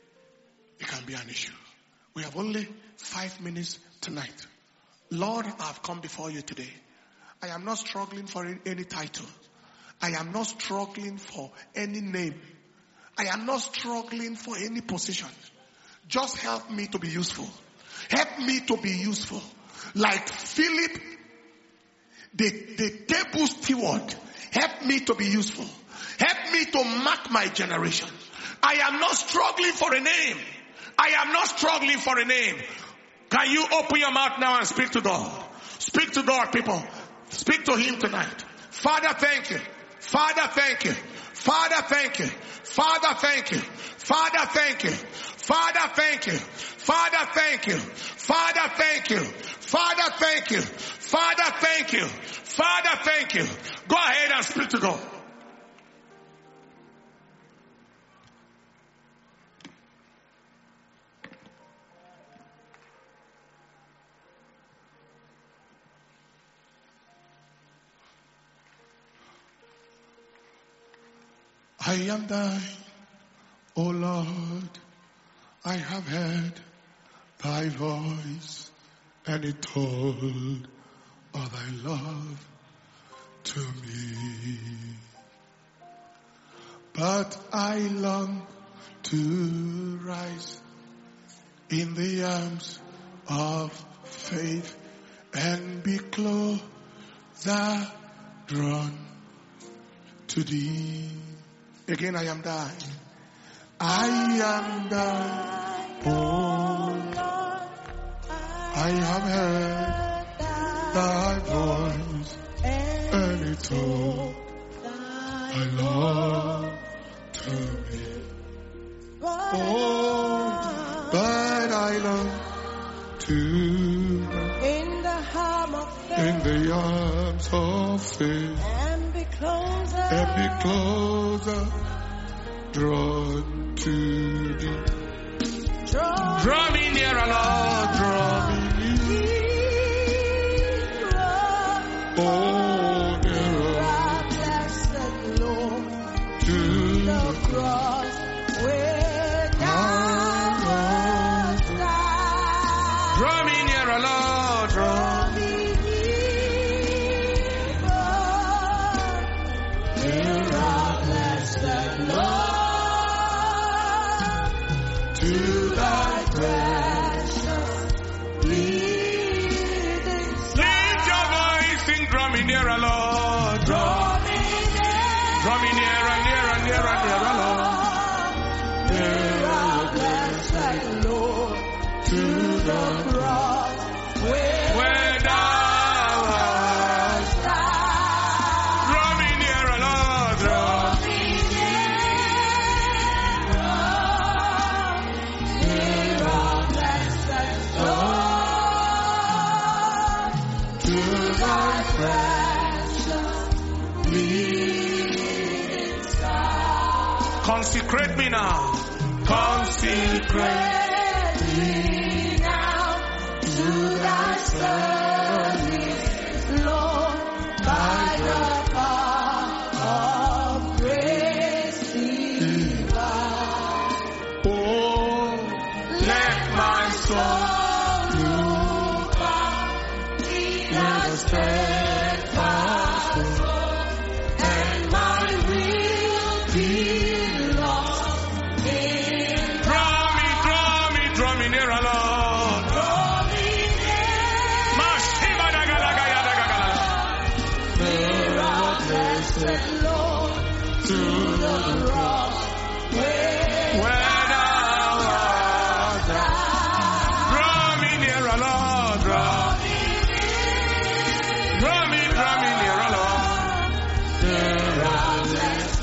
it can be an issue. We have only 5 minutes tonight. Lord, I have come before you today. I am not struggling for any title. I am not struggling for any name. I am not struggling for any position. Just help me to be useful. Help me to be useful. Like Philip, the table steward, help me to be useful. Help me to mark my generation. I am not struggling for a name. I am not struggling for a name. Can you open your mouth now and speak to God? Speak to God, people. Speak to Him tonight. Father, thank you. Father, thank you. Father, thank you. Father, thank you. Father, thank you. Father, thank you. Father, thank you. Father, thank you. Father, thank you. Father, thank you. Father, thank you. Go ahead and speak to God. I am thine, O Lord. I have heard thy voice, and it told of thy love to me. But I long to rise in the arms of faith and be closer drawn to thee. Again, I am thine. I am thine, oh Lord. I have heard thy voice, and it told thy love to me. Oh, but I long to in the arms of faith and be closer drawn to thee. Draw me nearer, Lord, draw me near. Oh, nearer to the cross where thou hast died. Draw me nearer, Lord, draw me nearer, blessed Lord. To thy precious bleeding. Lift your voice, sing, draw me nearer, Lord. Draw me nearer, nearer, nearer, nearer, Lord. Nearer, blessed the cross where thou art. Draw me nearer, Lord. Draw me nearer, blessed Lord, to thy precious bleeding side. Consecrate me now. Consecrate me now to thy service, Lord, by the power of grace divine. Oh, Let my soul look up in a steadfast Lord, and my will be lost in draw me nearer, Lord. Draw me nearer, blessed Lord, to the cross where thou art. Draw me nearer, Lord. Draw me nearer, Lord. blessed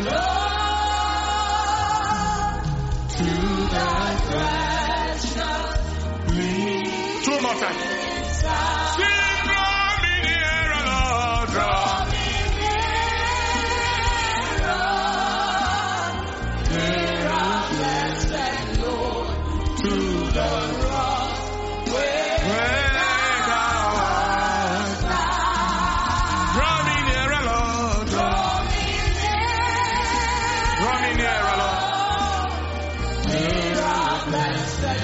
Lord, to thy precious bleeding Two more times. side. Sing, draw me nearer, Lord. Draw blessed Lord, to the cross where thou art. Draw me nearer, Lord. Draw me nearer, Lord. blessed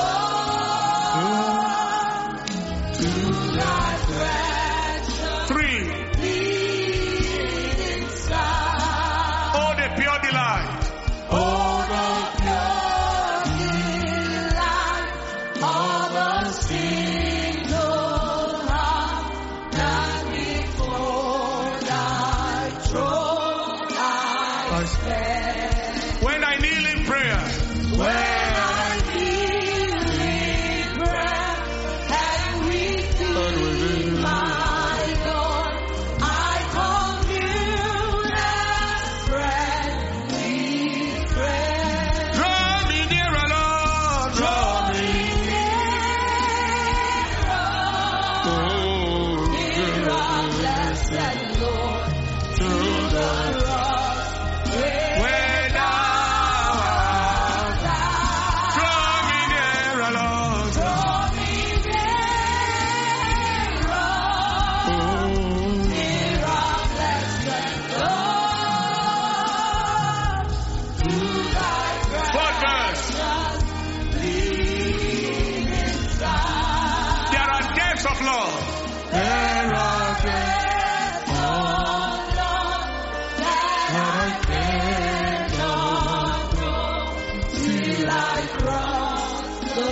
Lord, to thy precious Three. bleeding side. Oh, the pure delight. Oh, the pure delight of a single heart that before thy throne I stand. When I kneel in prayer. When I kneel in prayer and within my Lord, I commune and friendly prayer. Draw me nearer, Lord. Draw me nearer, blessed Lord, to the cross where thou art. Draw me nearer, Lord. draw me nearer, blessed Lord, to thy Fourth verse. precious bleeding side. There are depths of love. There are depths of love that I cannot know till I cross the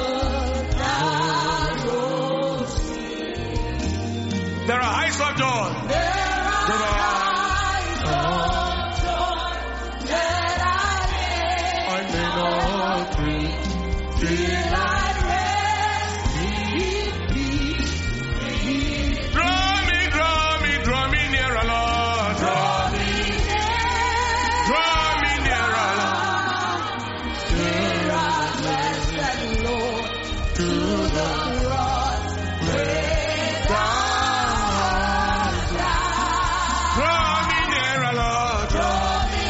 narrow sea. There are heights of joy. There are heights of joy that I may not reach till I rest in peace. Draw me nearer, Lord. Draw me nearer, Lord. Blessed Lord, to the cross where thou art. Draw me nearer, Lord. Draw me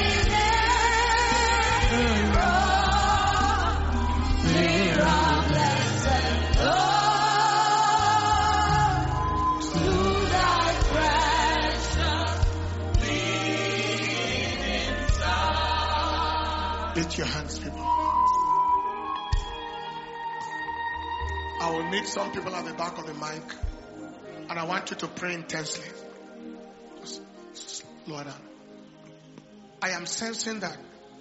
nearer, blessed Lord, to thy precious bleeding side. Lift your hands, people. I will need some people at the back of the mic, and I want you to pray intensely. Slow down. I am sensing that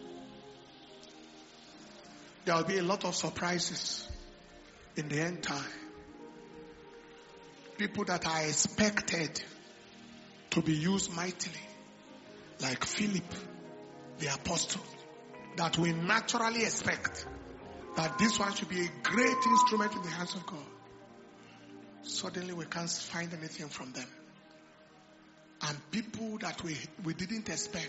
there will be a lot of surprises in the end time. People that are expected to be used mightily, like Philip, the apostle, that we naturally expect that this one should be a great instrument in the hands of God. Suddenly we can't find anything from them. And people that we didn't expect.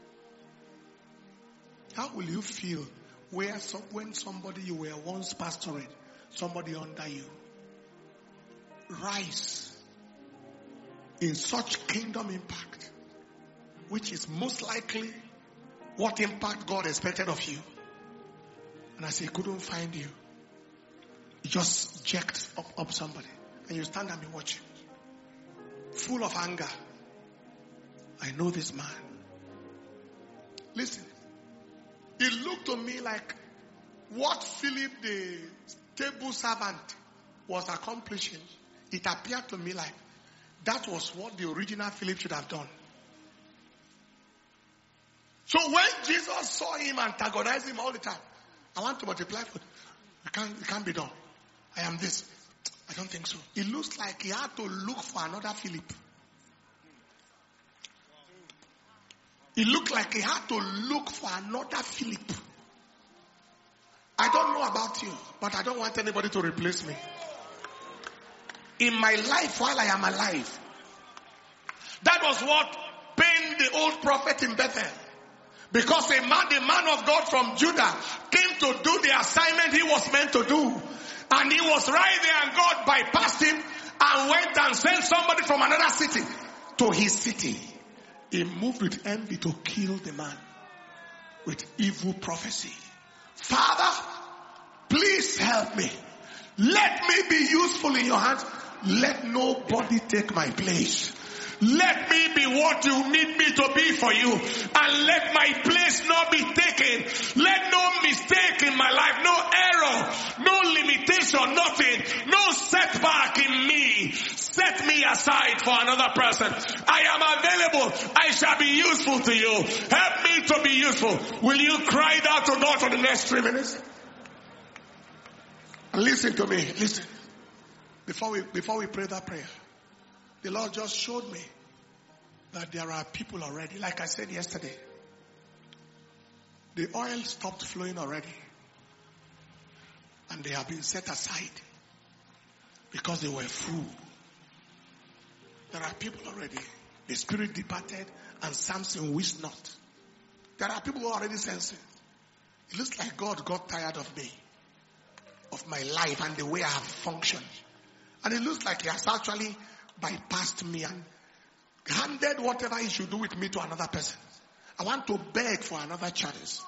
How will you feel when somebody you were once pastoring, somebody under you, rise in such kingdom impact, which is most likely what impact God expected of you? And as he couldn't find you, he just jacked up somebody. And you stand and be watching. Full of anger. I know this man. Listen. It looked to me like what Philip the table servant was accomplishing. It appeared to me like that was what the original Philip should have done. So when Jesus saw him antagonize him all the time, I want to multiply food. It can't be done. I am this. I don't think so. It looks like he had to look for another Philip. It looked like he had to look for another Philip. I don't know about you, but I don't want anybody to replace me. In my life while I am alive, that was what pained the old prophet in Bethel. Because the man of God from Judah came to do the assignment he was meant to do. And he was right there and God bypassed him and went and sent somebody from another city to his city. He moved with envy to kill the man with evil prophecy. Father, please help me. Let me be useful in your hands. Let nobody take my place. Let me be what you need me to be for you. And let my place not be taken. Let no mistake in my life, no error, no limitation, nothing, no setback in me. Set me aside for another person. I am available. I shall be useful to you. Help me to be useful. Will you cry out to God for the next 3 minutes? And listen to me. Listen. Before we pray that prayer, the Lord just showed me that there are people already, like I said yesterday, the oil stopped flowing already. And they have been set aside because they were full. There are people already. The spirit departed and Samson wished not. There are people who are already sensing. It looks like God got tired of me, of my life and the way I have functioned. And it looks like he has actually bypassed me and handed whatever he should do with me to another person. I want to beg for another chance.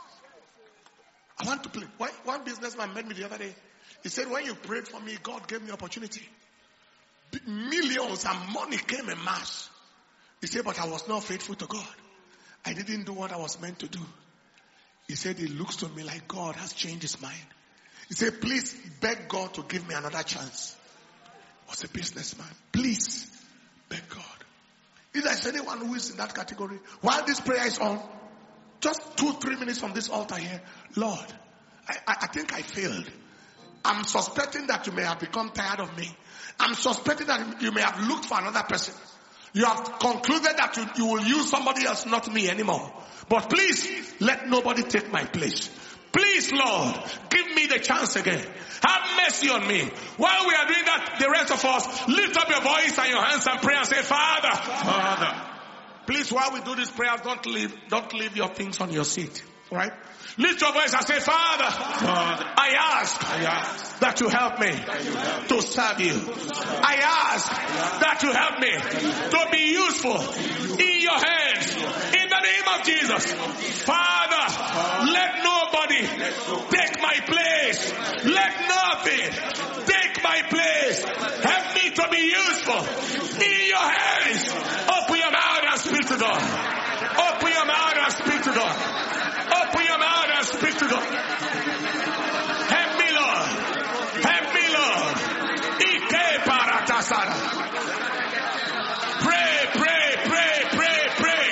I want to play. One businessman met me the other day. He said, when you prayed for me, God gave me opportunity. Millions and money came en masse. He said, but I was not faithful to God. I didn't do what I was meant to do. He said, it looks to me like God has changed his mind. He said, please beg God to give me another chance. I was a businessman. Please beg God. If there's anyone who is in that category, while this prayer is on, just 2-3 minutes from this altar here, Lord, I think I failed. I'm suspecting that you may have become tired of me. I'm suspecting that you may have looked for another person. You have concluded that you will use somebody else, not me anymore. But please, let nobody take my place. Please, Lord, give me the chance again. Have mercy on me. While we are doing that, the rest of us, lift up your voice and your hands and pray and say, Father. Please, while we do this prayer, don't leave your things on your seat. Right? Lift your voice and say, Father, I ask that you help me to serve you. I ask that you help me to be useful in your hands. In the name of Jesus. Father, let nobody take my place. Let nothing take my place. Help me to be useful in your hands. Open your mouth and speak to God. Open your mouth and speak to God. Open your mouth and speak to God. Help me, Lord. Help me, Lord. Ike paratasara. Pray, pray, pray, pray, pray.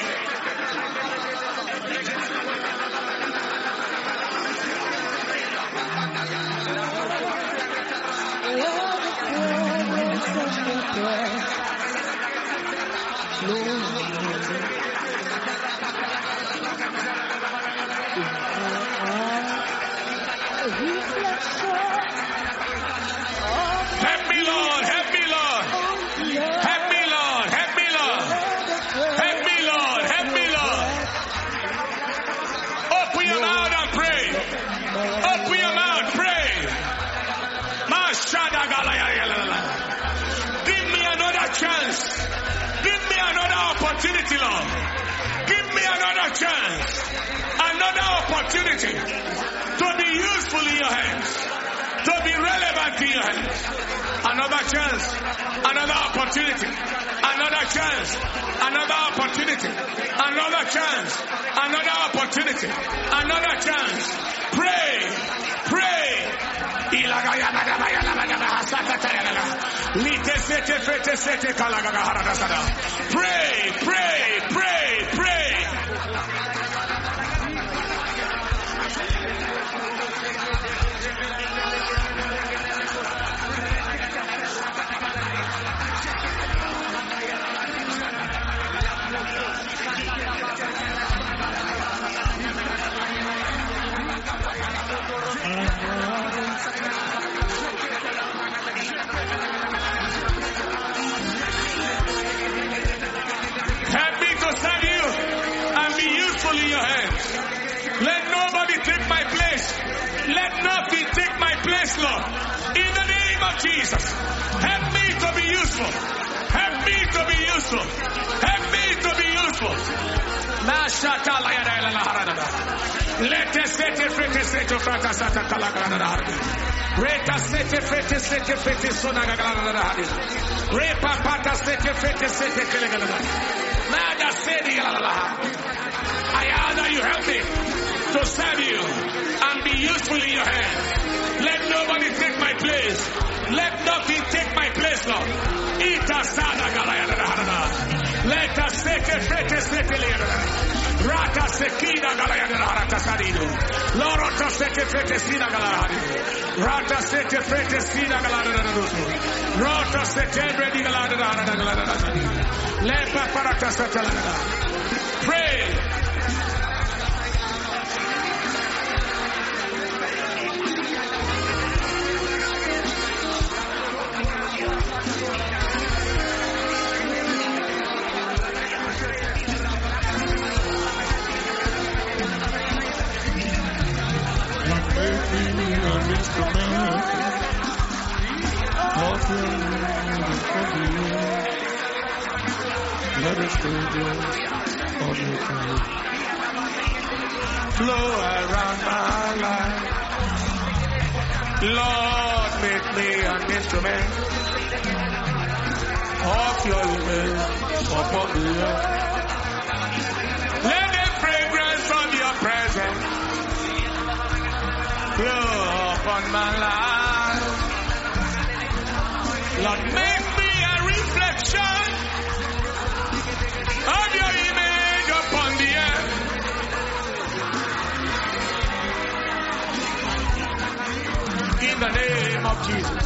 Lord. Give me another chance, another opportunity to be useful in your hands, to be relevant in your hands. Another chance, another opportunity, another chance, another opportunity, another chance, another opportunity, another chance. Pray, pray. Pray, pray, pray, pray. Help me to serve you and be useful in your hands. Let nobody take my place. Let nothing take my place, Lord. In the name of Jesus. Help me to be useful. Help me to be useful. Help me to be useful. Let us set a frete set of frata sata calagana. Reta sete frete sete frete sonagana. Repa pata sete frete sete calagana. Nada sedi I ask that you help me to serve you and be useful in your hand. Let nobody take my place. Let nothing take my place, Lord. Ita sada galayana. Let us take a frete sete Rata sekina galayana rata sadido. Lorota sete frete sina galayana. Rata sete frete sina galayana. Rota sete ready galayana. Lepa parata sete. Pray. Let us go on your time. Flow around my life. Lord, make me an instrument of your image upon the earth. Let the fragrance of your presence flow upon my life. Lord, make me a reflection of your image upon the earth. In the name of Jesus.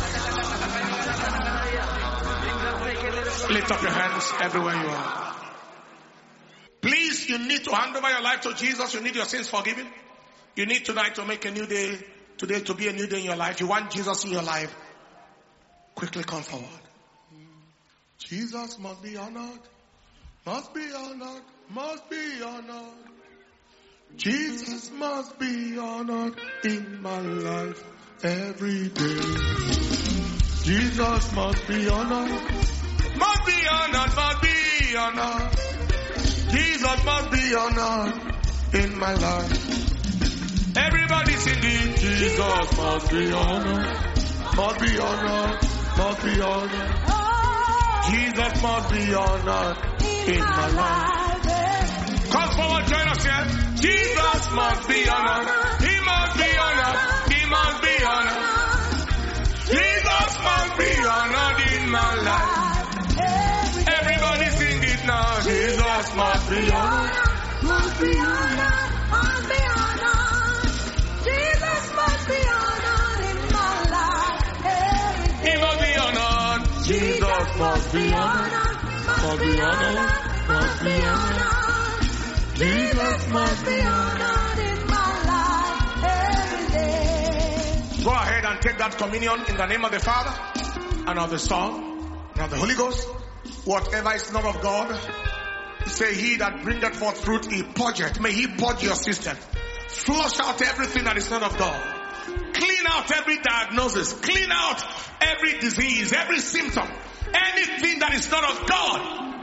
Lift up your hands everywhere you are. Please, you need to hand over your life to Jesus. You need your sins forgiven. You need tonight to make a new day. Today to be a new day in your life. You want Jesus in your life. Quickly come forward. Jesus must be honored. Must be honored. Must be honored. Jesus must be honored in my life every day. Jesus must be honored. Must be honored. Must be honored. Jesus must be honored in my life. Everybody singing. Jesus must be honored. Must be honored. Must be honored. Jesus must be honored in my life. Come forward, join us here. Jesus must be honored. He must be honored. He must be honored. Jesus must be honored in my life. Everybody sing it now. Jesus must be honored. Must be honored. Must be honored. Jesus must be honored in my life. He must be honored. Jesus must be honored. Must be honored. Must be honored. Jesus must be honored in my life every day. Go ahead and take that communion in the name of the Father and of the Son and of the Holy Ghost. Whatever is not of God, say he that bringeth forth fruit, he purgeth. May he purge your system. Flush out everything that is not of God. Clean out every diagnosis. Clean out every disease, every symptom. Anything that is not of God, take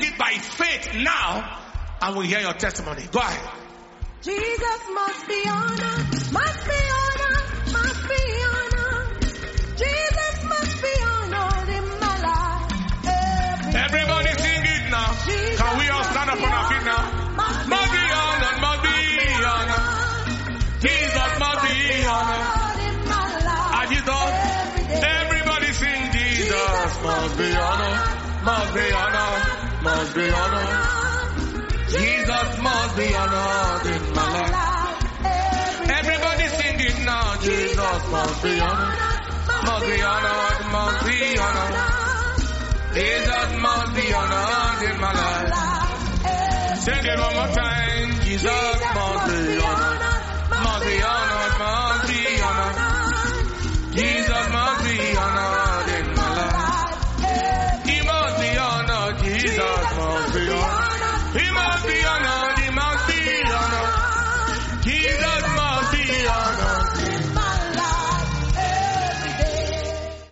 it by faith now, and we'll hear your testimony. Go ahead. Jesus must be honored, must be honored, must be honored. Jesus must be honored in my life. Everybody sing it now. Jesus Can we all stand up on our feet now? Must be honored, must be honored. Jesus must be honored. Are you done? Everybody sing Jesus must be honored, must be honored, must be honored. Jesus must be honored in my life. Everybody sing it now. Jesus must be honored, must be honored, must be honored. Jesus must be honored in my life. Sing it one more time. Jesus must be honored, must be honored, must be honored. Jesus must be honored in my life. He must be honored. Jesus must be honored.